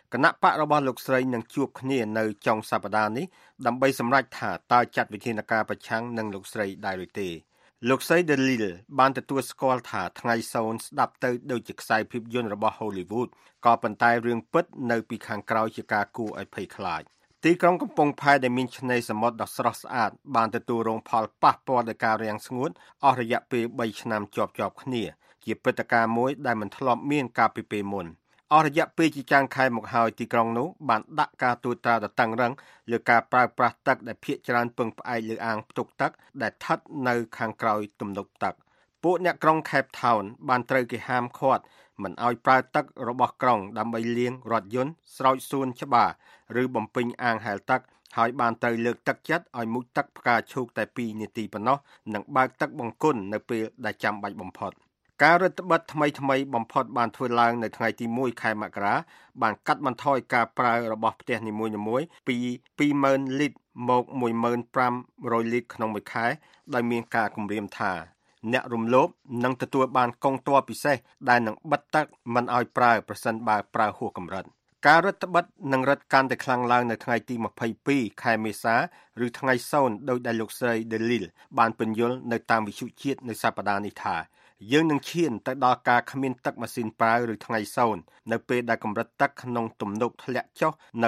គណៈបករបស់លោកស្រីនឹងជួបគ្នានៅចុងសប្តាហ៍នេះដើម្បីសម្រេចថាតើចាត់វិធានការប្រឆាំងនឹងលោកស្រីដែរឬទេលោកស្រី Delil បានទទួលស្គាល់ថាថ្ងៃសូនស្ដាប់ទៅដូចជាខ្សែភាពយន្តរបស់ Hollywood ក៏ប៉ុន្តែរឿងពិតនៅពីខាងក្រោយជាការគួរឲ្យភ័យខ្លាចទីក្រុងកំពង់ផែដែលមានឆ្នេរសមុទ្រដ៏ស្រស់ស្អាតបានទទួលរងផលប៉ះពាល់ដោយការរាំងស្ងួតអស់រយៈពេល3ឆ្នាំជាប់ៗគ្នាជាព្រឹត្តិការណ៍មួយដែលមិនធ្លាប់មានកាលពីពេលមុនអស់រយៈពេលជាច្រើនខែមកហើយទីក្រុងនោះបានដាក់ការត្រួតត្រាដ៏តឹងរ៉ឹងលើការប្រើប្រាស់ទឹកដែលភាគច្រើនពឹងផ្អែកលើអាងផ្ទុកទឹកដែលស្ថិតនៅខាងក្រោយទំនប់ទឹកពួកអ្នកក្រុង Cape Town បានត្រូវគេហាមឃាត់មិនឲ្យប្រើទឹករបស់ក្រុងដើម្បីលាងរថយន្តស្រោចសួនច្បារឬបំពេញអាងហែលទឹកហើយបានត្រូវលើកទឹកចិត្តឲ្យមុជទឹកផ្កាឈូកតែ2នាទីប៉ុណ្ណោះនិងបើកទឹកបង្គន់នៅពេលដែលចាំបាច់បំផុតការរដ្ឋបិទថ្មីបំផុតបានធ្វើឡើងនៅថ្ងៃទី1ខែមករាបានកាត់បន្ថយការប្រើរបស់ផ្ទះនីមួយៗពី 20,000 លីត្រមក 15,000 លីត្រក្នុងមួយខែដោយមានការគម្រាមថាអ្នករំលោភនឹងទទួលបានកងទ័ពពិសេសដែលនឹងបិទទឹកមិនឲ្យប្រើប្រសិនបើប្រើហួសកម្រិតការរដ្ឋបិទនឹងរឹតកាន់តែខ្លាំងឡើងនៅថ្ងៃទី22ខែមេសាឬថ្ងៃសូនដោយដែលលោកស្រី Delil បានពន្យល់នៅតាមវិទ្យុជាតិនៅសប្តាហ៍នេះថាយើងនឹងឈានទៅដល់ការគ្មានទឹកម៉ាស៊ីនប្រើឬថ្ងៃសូននៅពេលដែលកម្រិតទឹកក្នុងទំនប់ធ្លាក់ចុះនៅ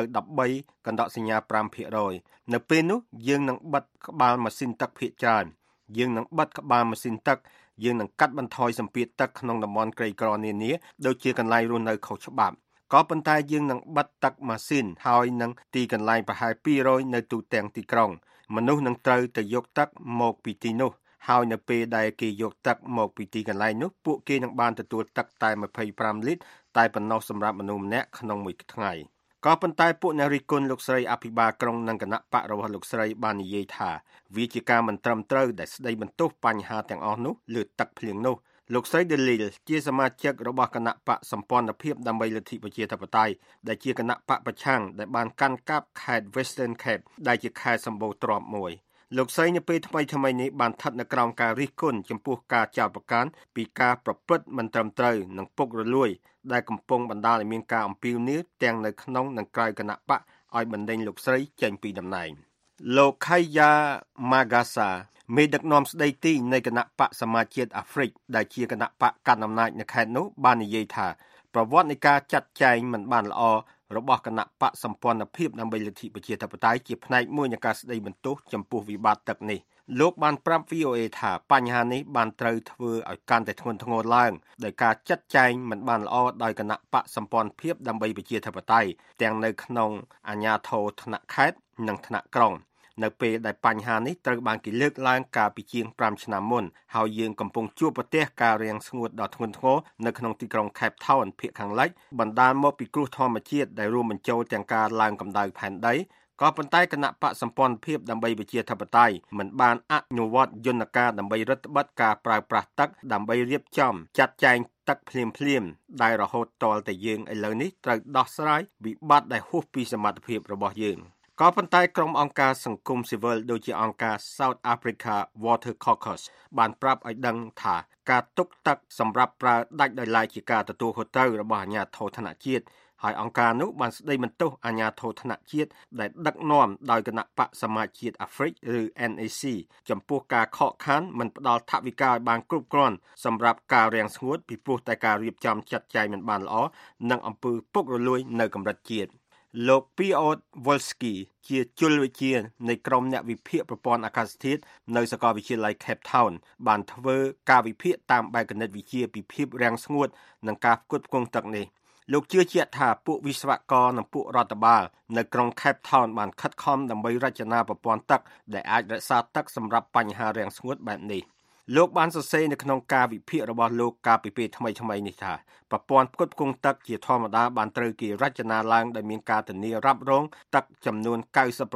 13.5% នៅពេលនោះយើងនឹងបិទក្បាលម៉ាស៊ីនទឹកភាគច្រើនយើងនឹងបិទក្បាលម៉ាស៊ីនទឹកយើងនឹងកាត់បន្ថយសម្ពាធទឹកក្នុងតំបន់ក្រីក្រនានាដូចជាកន្លែងរស់នៅខុសច្បាប់ក៏ប៉ុន្តែយើងនឹងបិទទឹកម៉ាស៊ីនហើយនឹងទីកន្លែងប្រហែល200នៅទូទាំងទីក្រុងមនុស្សនឹងត្រូវទៅយកទឹកមកពីទីនោះហើយនៅពេលដែលគេយកទឹកមកពីទីកន្លែងនោះពួកគេនឹងបានទទួលទឹកតែ25លីត្រតែប៉ុណ្ណោះសម្រាប់មនុស្សម្នាក់ក្នុងមួយថ្ងៃក៏ប៉ុន្តែពួកអ្នករិះគន់លោកស្រីអភិបាលក្រុងនិងគណៈបករបស់លោកស្រីបាននិយាយថាវាជាការមិនត្រឹមត្រូវដែលស្ដីបន្ទោសបញ្ហាទាំងអស់នោះលើទឹកភ្លៀងនោះលោកស្រី Delil ជាសមាជិករបស់គណៈបកសម្ព័ន្ធភាពដើម្បីលទ្ធិប្រជាធិបតេយ្យដែលជាគណៈបកប្រឆាំងដែលបានកាន់កាប់ខេត្ត Western Cape ដែលជាខេត្តសម្បូរទ្រព្យមួយលោកស្រីនៅពេលថ្មីនេះបានស្ថិតនៅក្រោមការរិះគន់ចំពោះការចោទប្រកាន់ពីការប្រព្រឹត្តមិនត្រឹមត្រូវនិងពុករលួយដែលកំពុងបណ្ដាលឲ្យមានការអំពាវនាវទាំងនៅក្នុងនិងក្រៅគណៈបកឲ្យបណ្ដេញលោកស្រីចេញពីតំណែងលោក Khaya Magasa មេដឹកនាំស្ដីទីនៃគណៈបកសមាជជាតិអាហ្វ្រិកដែលជាគណៈបកកាន់អំណាចនៅខេត្តនោះបាននិយាយថាប្រវត្តិនៃការចាត់ចែងមិនបានល្អរបស់គណៈបកសម្ព័ន្ធភាពដើម្បីលទ្ធិប្រជាធិបតេយ្យជាផ្នែកមួយនៃការស្ដីបន្ទោសចំពោះវិបត្តិទឹកនេះលោកបានប្រាប់ VOA ថាបញ្ហានេះបានត្រូវធ្វើឲ្យកាន់តែធ្ងន់ធ្ងរឡើងដោយការចាត់ចែងមិនបានល្អដោយគណៈបកសម្ព័ន្ធភាពដើម្បីប្រជាធិបតេយ្យទាំងនៅក្នុងអាជ្ញាធរថ្នាក់ខេត្តនិងថ្នាក់ក្រុងនៅពេលដែលបញ្ហានេះត្រូវបានគេលើកឡើងកាលពីជាង5ឆ្នាំមុនហើយយើងកំពុងជួបប្រទះការរាំងស្ងួតដ៏ធ្ងន់ធ្ងរនៅក្នុងទីក្រុង Cape Town ភាគខាងលិចបណ្ដាលមកពីគ្រោះធម្មជាតិដែលរួមបញ្ចូលទាំងការឡើងកម្ដៅផែនដីក៏ប៉ុន្តែគណៈបកសម្ព័ន្ធភាពដើម្បីប្រជាធិបតេយ្យមិនបានអនុវត្តយន្តការដើម្បីរដ្ឋបិទការប្រើប្រាស់ទឹកដើម្បីរៀបចំចាត់ចែងទឹកភ្លាមដែលរហូតតតែយើងឥឡូវនេះត្រូវដោះស្រាយវិបត្តិដែលហួសពីសមត្ថភាពរបស់យើងក៏ប៉ុន្តែក្រុមអង្គការសង្គមស៊ីវិលដូចជាអង្គការ South Africa Water Caucus បានប្រាប់ឲ្យដឹងថាការទុកទឹកសម្រាប់ប្រើដាច់ដោយឡែកជាការទទួលខុសត្រូវរបស់អាជ្ញាធរថ្នាក់ជាតិហើយអង្គការនោះបានស្ដីបន្ទោសអាជ្ញាធរថ្នាក់ជាតិដែលដឹកនាំដោយគណៈបកសមាជជាតិអាហ្វ្រិកឬ NAC ចំពោះការខកខានមិនផ្ដល់ថវិកាឲ្យបានគ្រប់គ្រាន់សម្រាប់ការរាំងស្ងួតពីព្រោះតែការរៀបចំចាត់ចែងមិនបានល្អនិងអំពើពុករលួយនៅកម្រិតជាតិលោក Piotr Wolski ជាជលវិជ្ជានៃក្រុមអ្នកវិភាគប្រព័ន្ធអាកាសធាតុនៅសាកលវិទ្យាល័យ Cape Town បានធ្វើការវិភាគតាមបែបគណិតវិទ្យាពីភាពរាំងស្ងួតនិងការផ្គត់ផ្គង់ទឹកនេះលោកជឿជាក់ថាពួកវិស្វករនិងពួករដ្ឋបាលនៅក្រុង Cape Town បានខិតខំដើម្បីរចនាប្រព័ន្ធទឹកដែលអាចរក្សាទឹកសម្រាប់បញ្ហារាំងស្ងួតបែបនេះលោកបានសរសេរនៅក្នុងការវិភាគរបស់លោកកាលពីពេលថ្មីនេះថាប្រព័ន្ធផ្គត់ផ្គង់ទឹកជាធម្មតាបានត្រូវគេរចនាឡើងដោយមានការធានារ៉ាប់រងទឹកចំនួន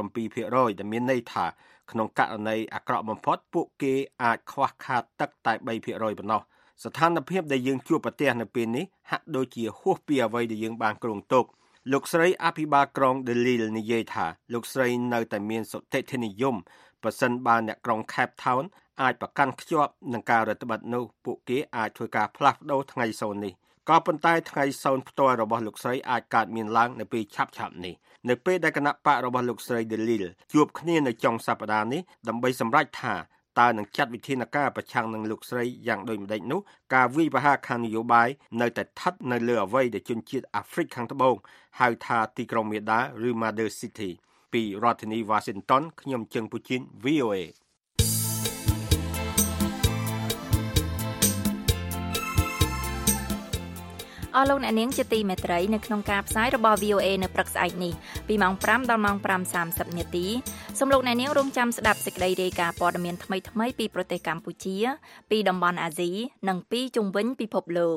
97% ដែលមានន័យថាក្នុងករណីអាក្រក់បំផុតពួកគេអាចខ្វះខាតទឹកតែ 3% ប៉ុណ្ណោះស្ថានភាពដែលយើងជួបប្រទះនៅពេលនេះហាក់ដូចជាហួសពីអ្វីដែលយើងបានគ្រោងទុកលោកស្រីអភិបាលក្រុង Delil និយាយថាលោកស្រីនៅតែមានសុតិធិនិយមប្រសិនបើអ្នកក្រុង Cape Town អាចប្រកាន់ខ្ជាប់នឹងការរដ្ឋបិទនោះពួកគេអាចធ្វើការផ្លាស់ប្ដូរថ្ងៃសូននេះក៏ប៉ុន្តែថ្ងៃសូនផ្ទាល់របស់លោកស្រីអាចកើតមានឡើងនៅពេលឆាប់ៗនេះនៅពេលដែលគណៈបករបស់លោកស្រី Delil ជួបគ្នានៅចុងសប្តាហ៍នេះដើម្បីសម្រេចថាតើនឹងចាត់វិធានការប្រឆាំងនឹងលោកស្រីយ៉ាងដូចម្តេចនោះការវាយប្រហារខាងនយោបាយនៅតែស្ថិតនៅលើអ្វីដែលជនជាតិអាហ្វ្រិកខាងត្បូងហៅថាទីក្រុងមេដាឬ Mother City ពីរដ្ឋធានី Washington ខ្ញុំជឹងពូជីន VOA អស់លោកអ្នកនាងជាទីមេត្រីនៅក្នុងការផ្សាយរបស់ VOA នៅព្រឹកស្អែកនេះពីម៉ោង 5 ដល់ម៉ោង 5:30 នាទីសូមលោកអ្នកនាងរងចាំស្ដាប់សេចក្តីរាយការណ៍ព័ត៌មានថ្មីៗពីប្រទេសកម្ពុជាពីតំបន់អាស៊ីនិងពីជុំវិញពិភពលោក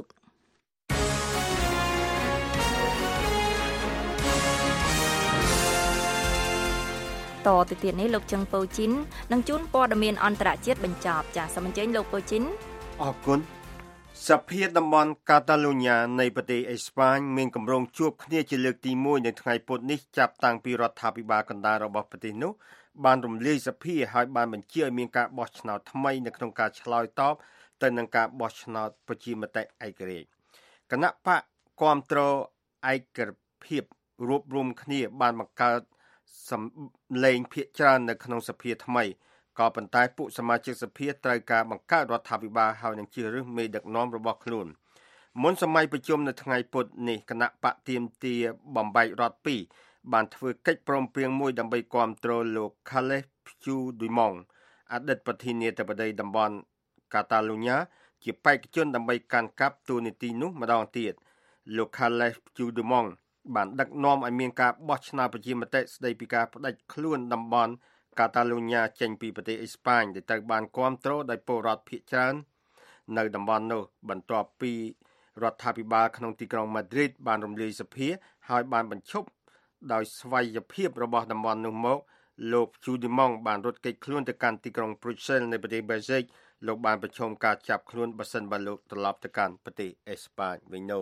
តទៅទៀតនេះលោកជឹងពូជីននឹងជូនព័ត៌មានអន្តរជាតិបញ្ចប់ចាសសូមអញ្ជើញលោកពូជីនអរគុណសភាតំបន់កាតាឡូញ៉ានៃប្រទេសអេស្ប៉ាញមានគម្រោងជួបគ្នាជាលើកទី1នៅថ្ងៃពុធនេះចាប់តាំងពីរដ្ឋាភិបាលកណ្ដាលរបស់ប្រទេសនោះបានរំលាយសភាហើយបានបញ្ជាឲ្យមានការបោះឆ្នោតថ្មីនៅក្នុងការឆ្លើយតបទៅនឹងការបោះឆ្នោតប្រជាមតិឯករាជ្យគណៈបកគាំទ្រឯកភាពរួបរวมគ្នាបានបង្កើតសម្លេងភាគច្រើននៅក្នុងសភាថ្មីក៏ប៉ុន្តែពួកសមាជិកសភាត្រូវការបង្កើតរដ្ឋាភិបាលហើយនឹងជ្រើសរើសមេដឹកនាំរបស់ខ្លួនមុនសម័យប្រជុំនៅថ្ងៃពុធនេះគណៈបកទាមទារបំបែករដ្ឋ2បានធ្វើកិច្ចព្រមព្រៀងមួយដើម្បីគាំទ្រលោក Carles Puigdemont អតីតប្រធានាធិបតីតំបន់កាតាឡូញ៉ាជាបេក្ខជនដើម្បីកាន់កាប់តួនាទីនោះម្ដងទៀតលោក Carles Puigdemont បានដឹកនាំឲ្យមានការបោះឆ្នោតប្រជាមតិស្ដីពីការផ្ដាច់ខ្លួនតំបន់កាតាឡូញ៉ាចេញពីប្រទេសអេស្ប៉ាញដែលត្រូវបានគាំទ្រដោយពលរដ្ឋភាគច្រើននៅតំបន់នោះបន្ទាប់ពីរដ្ឋាភិបាលក្នុងទីក្រុងម៉ាឌ្រីតបានរំលាយសភាហើយបានបញ្ឈប់ដោយស្វ័យភាពរបស់តំបន់នោះមកលោក Puigdemont បានរត់គេចខ្លួនទៅកាន់ទីក្រុង Brussels នៃប្រទេស Belgium លោកបានប្រឈមការចាប់ខ្លួនបើសិនបើលោកត្រឡប់ទៅកាន់ប្រទេសអេស្ប៉ាញវិញនោះ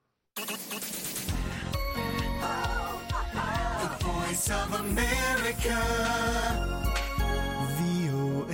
Voice of America VOA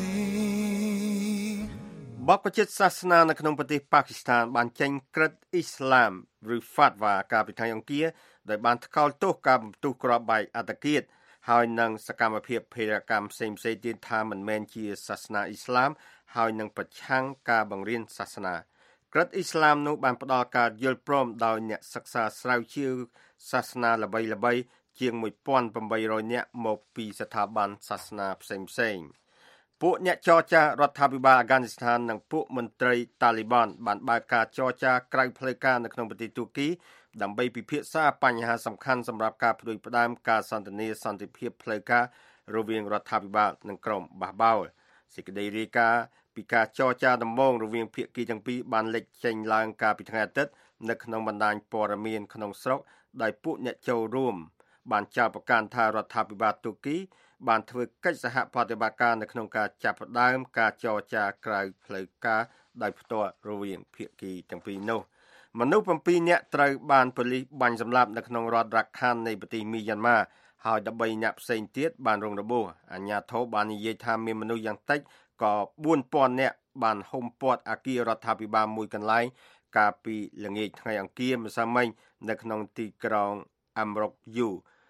បកប្រជាសាសនានៅក្នុងប្រទេសប៉ាគីស្ថានបានចេញក្រឹត្យអ៊ីស្លាមឬ Fatwa កាលពីថ្ងៃអង្គារដោយបានថ្កោលទោសការបន្ទុះគ្រាប់បែកអត្តឃាតហើយនឹងសកម្មភាពភេរកម្មផ្សេងៗទៀតថាមិនមែនជាសាសនាអ៊ីស្លាមហើយនឹងប្រឆាំងការបង្រៀនសាសនាក្រឹត្យអ៊ីស្លាមនោះបានផ្ដល់ការយល់ព្រមដោយអ្នកសិក្សាស្រាវជ្រាវសាសនាល្បីៗជាង 1,800 នាក់មកពីស្ថាប័នសាសនាផ្សេងៗពួកអ្នកចរចារដ្ឋាភិបាលអាហ្គានីស្ថាននិងពួកមន្ត្រីតាលីបនបានបើកការចរចាក្រៅផ្លូវការនៅក្នុងប្រទេសទូគីដើម្បីពិភាក្សាបញ្ហាសំខាន់សម្រាប់ការផ្ដួចផ្ដើមការសន្ទនាសន្តិភាពផ្លូវការរវាងរដ្ឋាភិបាលនិងក្រុមបះបោរសេចក្តីរាយការណ៍ពីការចរចាដំបូងរវាងភាគីទាំងពីរបានលេចចេញឡើងកាលពីថ្ងៃអាទិត្យនៅក្នុងបណ្ដាញព័ត៌មានក្នុងស្រុកដោយពួកអ្នកចូលរួមបានចោទប្រកាន់ថារដ្ឋាភិបាលទូគីបានធ្វើកិច្ចសហប្រតិបត្តិការនៅក្នុងការចាប់ផ្ដើមការចរចាក្រៅផ្លូវការដោយផ្ទាល់រវាងភាគីទាំងពីរនោះមនុស្ស7នាក់ត្រូវបានប៉ូលីសបាញ់សម្លាប់នៅក្នុងរដ្ឋរ៉ាក់ខាននៃប្រទេសមីយ៉ាន់ម៉ាហើយ13នាក់ផ្សេងទៀតបានរងរបួសអាជ្ញាធរបាននិយាយថាមានមនុស្សយ៉ាងតិចក៏ 4,000 នាក់បានហុំព័ទ្ធអគាររដ្ឋាភិបាលមួយកន្លែងកាលពីល្ងាចថ្ងៃអង្គារម្សិលមិញនៅក្នុងទីក្រុងអាំរុកយូ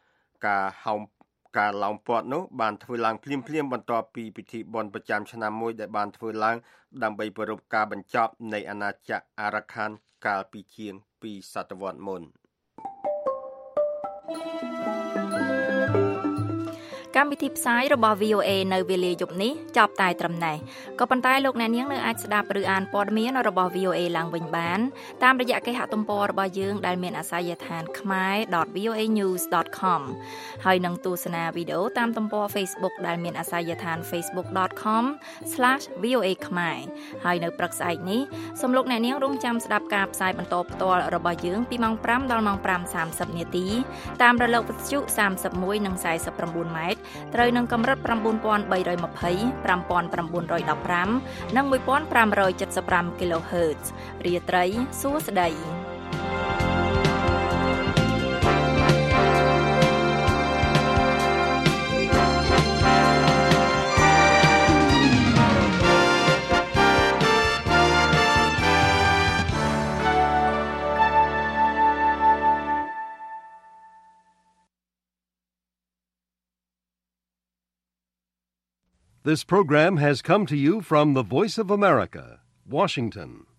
ការឡោមព័ទ្ធនោះបានធ្វើឡើងភ្លាមៗបន្ទាប់ពីពិធីបុណ្យប្រចាំឆ្នាំមួយដែលបានធ្វើឡើងដើម្បីប្រារព្ធការបញ្ចប់នៃអាណាចក្រអារ៉ាខានកាលពីជាង2សតវត្សរ៍មុនកម្មវិធីផ្សាយរបស់ VOA នៅវេលាយប់នេះចប់តែត្រឹមនេះក៏ប៉ុន្តែលោកអ្នកនាងនៅអាចស្ដាប់ឬអានព័ត៌មានរបស់ VOA ឡើងវិញបានតាមរយៈគេហទំព័ររបស់យើងដែលមានអាសយដ្ឋាន khmer.voanews.com ហើយនឹងទស្សនាវីដេអូតាមទំព័រ Facebook ដែលមានអាសយដ្ឋាន facebook.com/voa khmer ហើយនៅព្រឹកស្អែកនេះសូមលោកអ្នកនាងរងចាំស្ដាប់ការផ្សាយបន្តផ្ទាល់របស់យើងពីម៉ោង 5 ដល់ម៉ោង 5:30 នាទីតាមរលកវិទ្យុ 31 និង 49 ម៉ែត្រត្រូវនឹងកម្រិត 9320 5915 និង 1575 kHz រាត្រីសួស្តី This program has come to you from the Voice of America, Washington.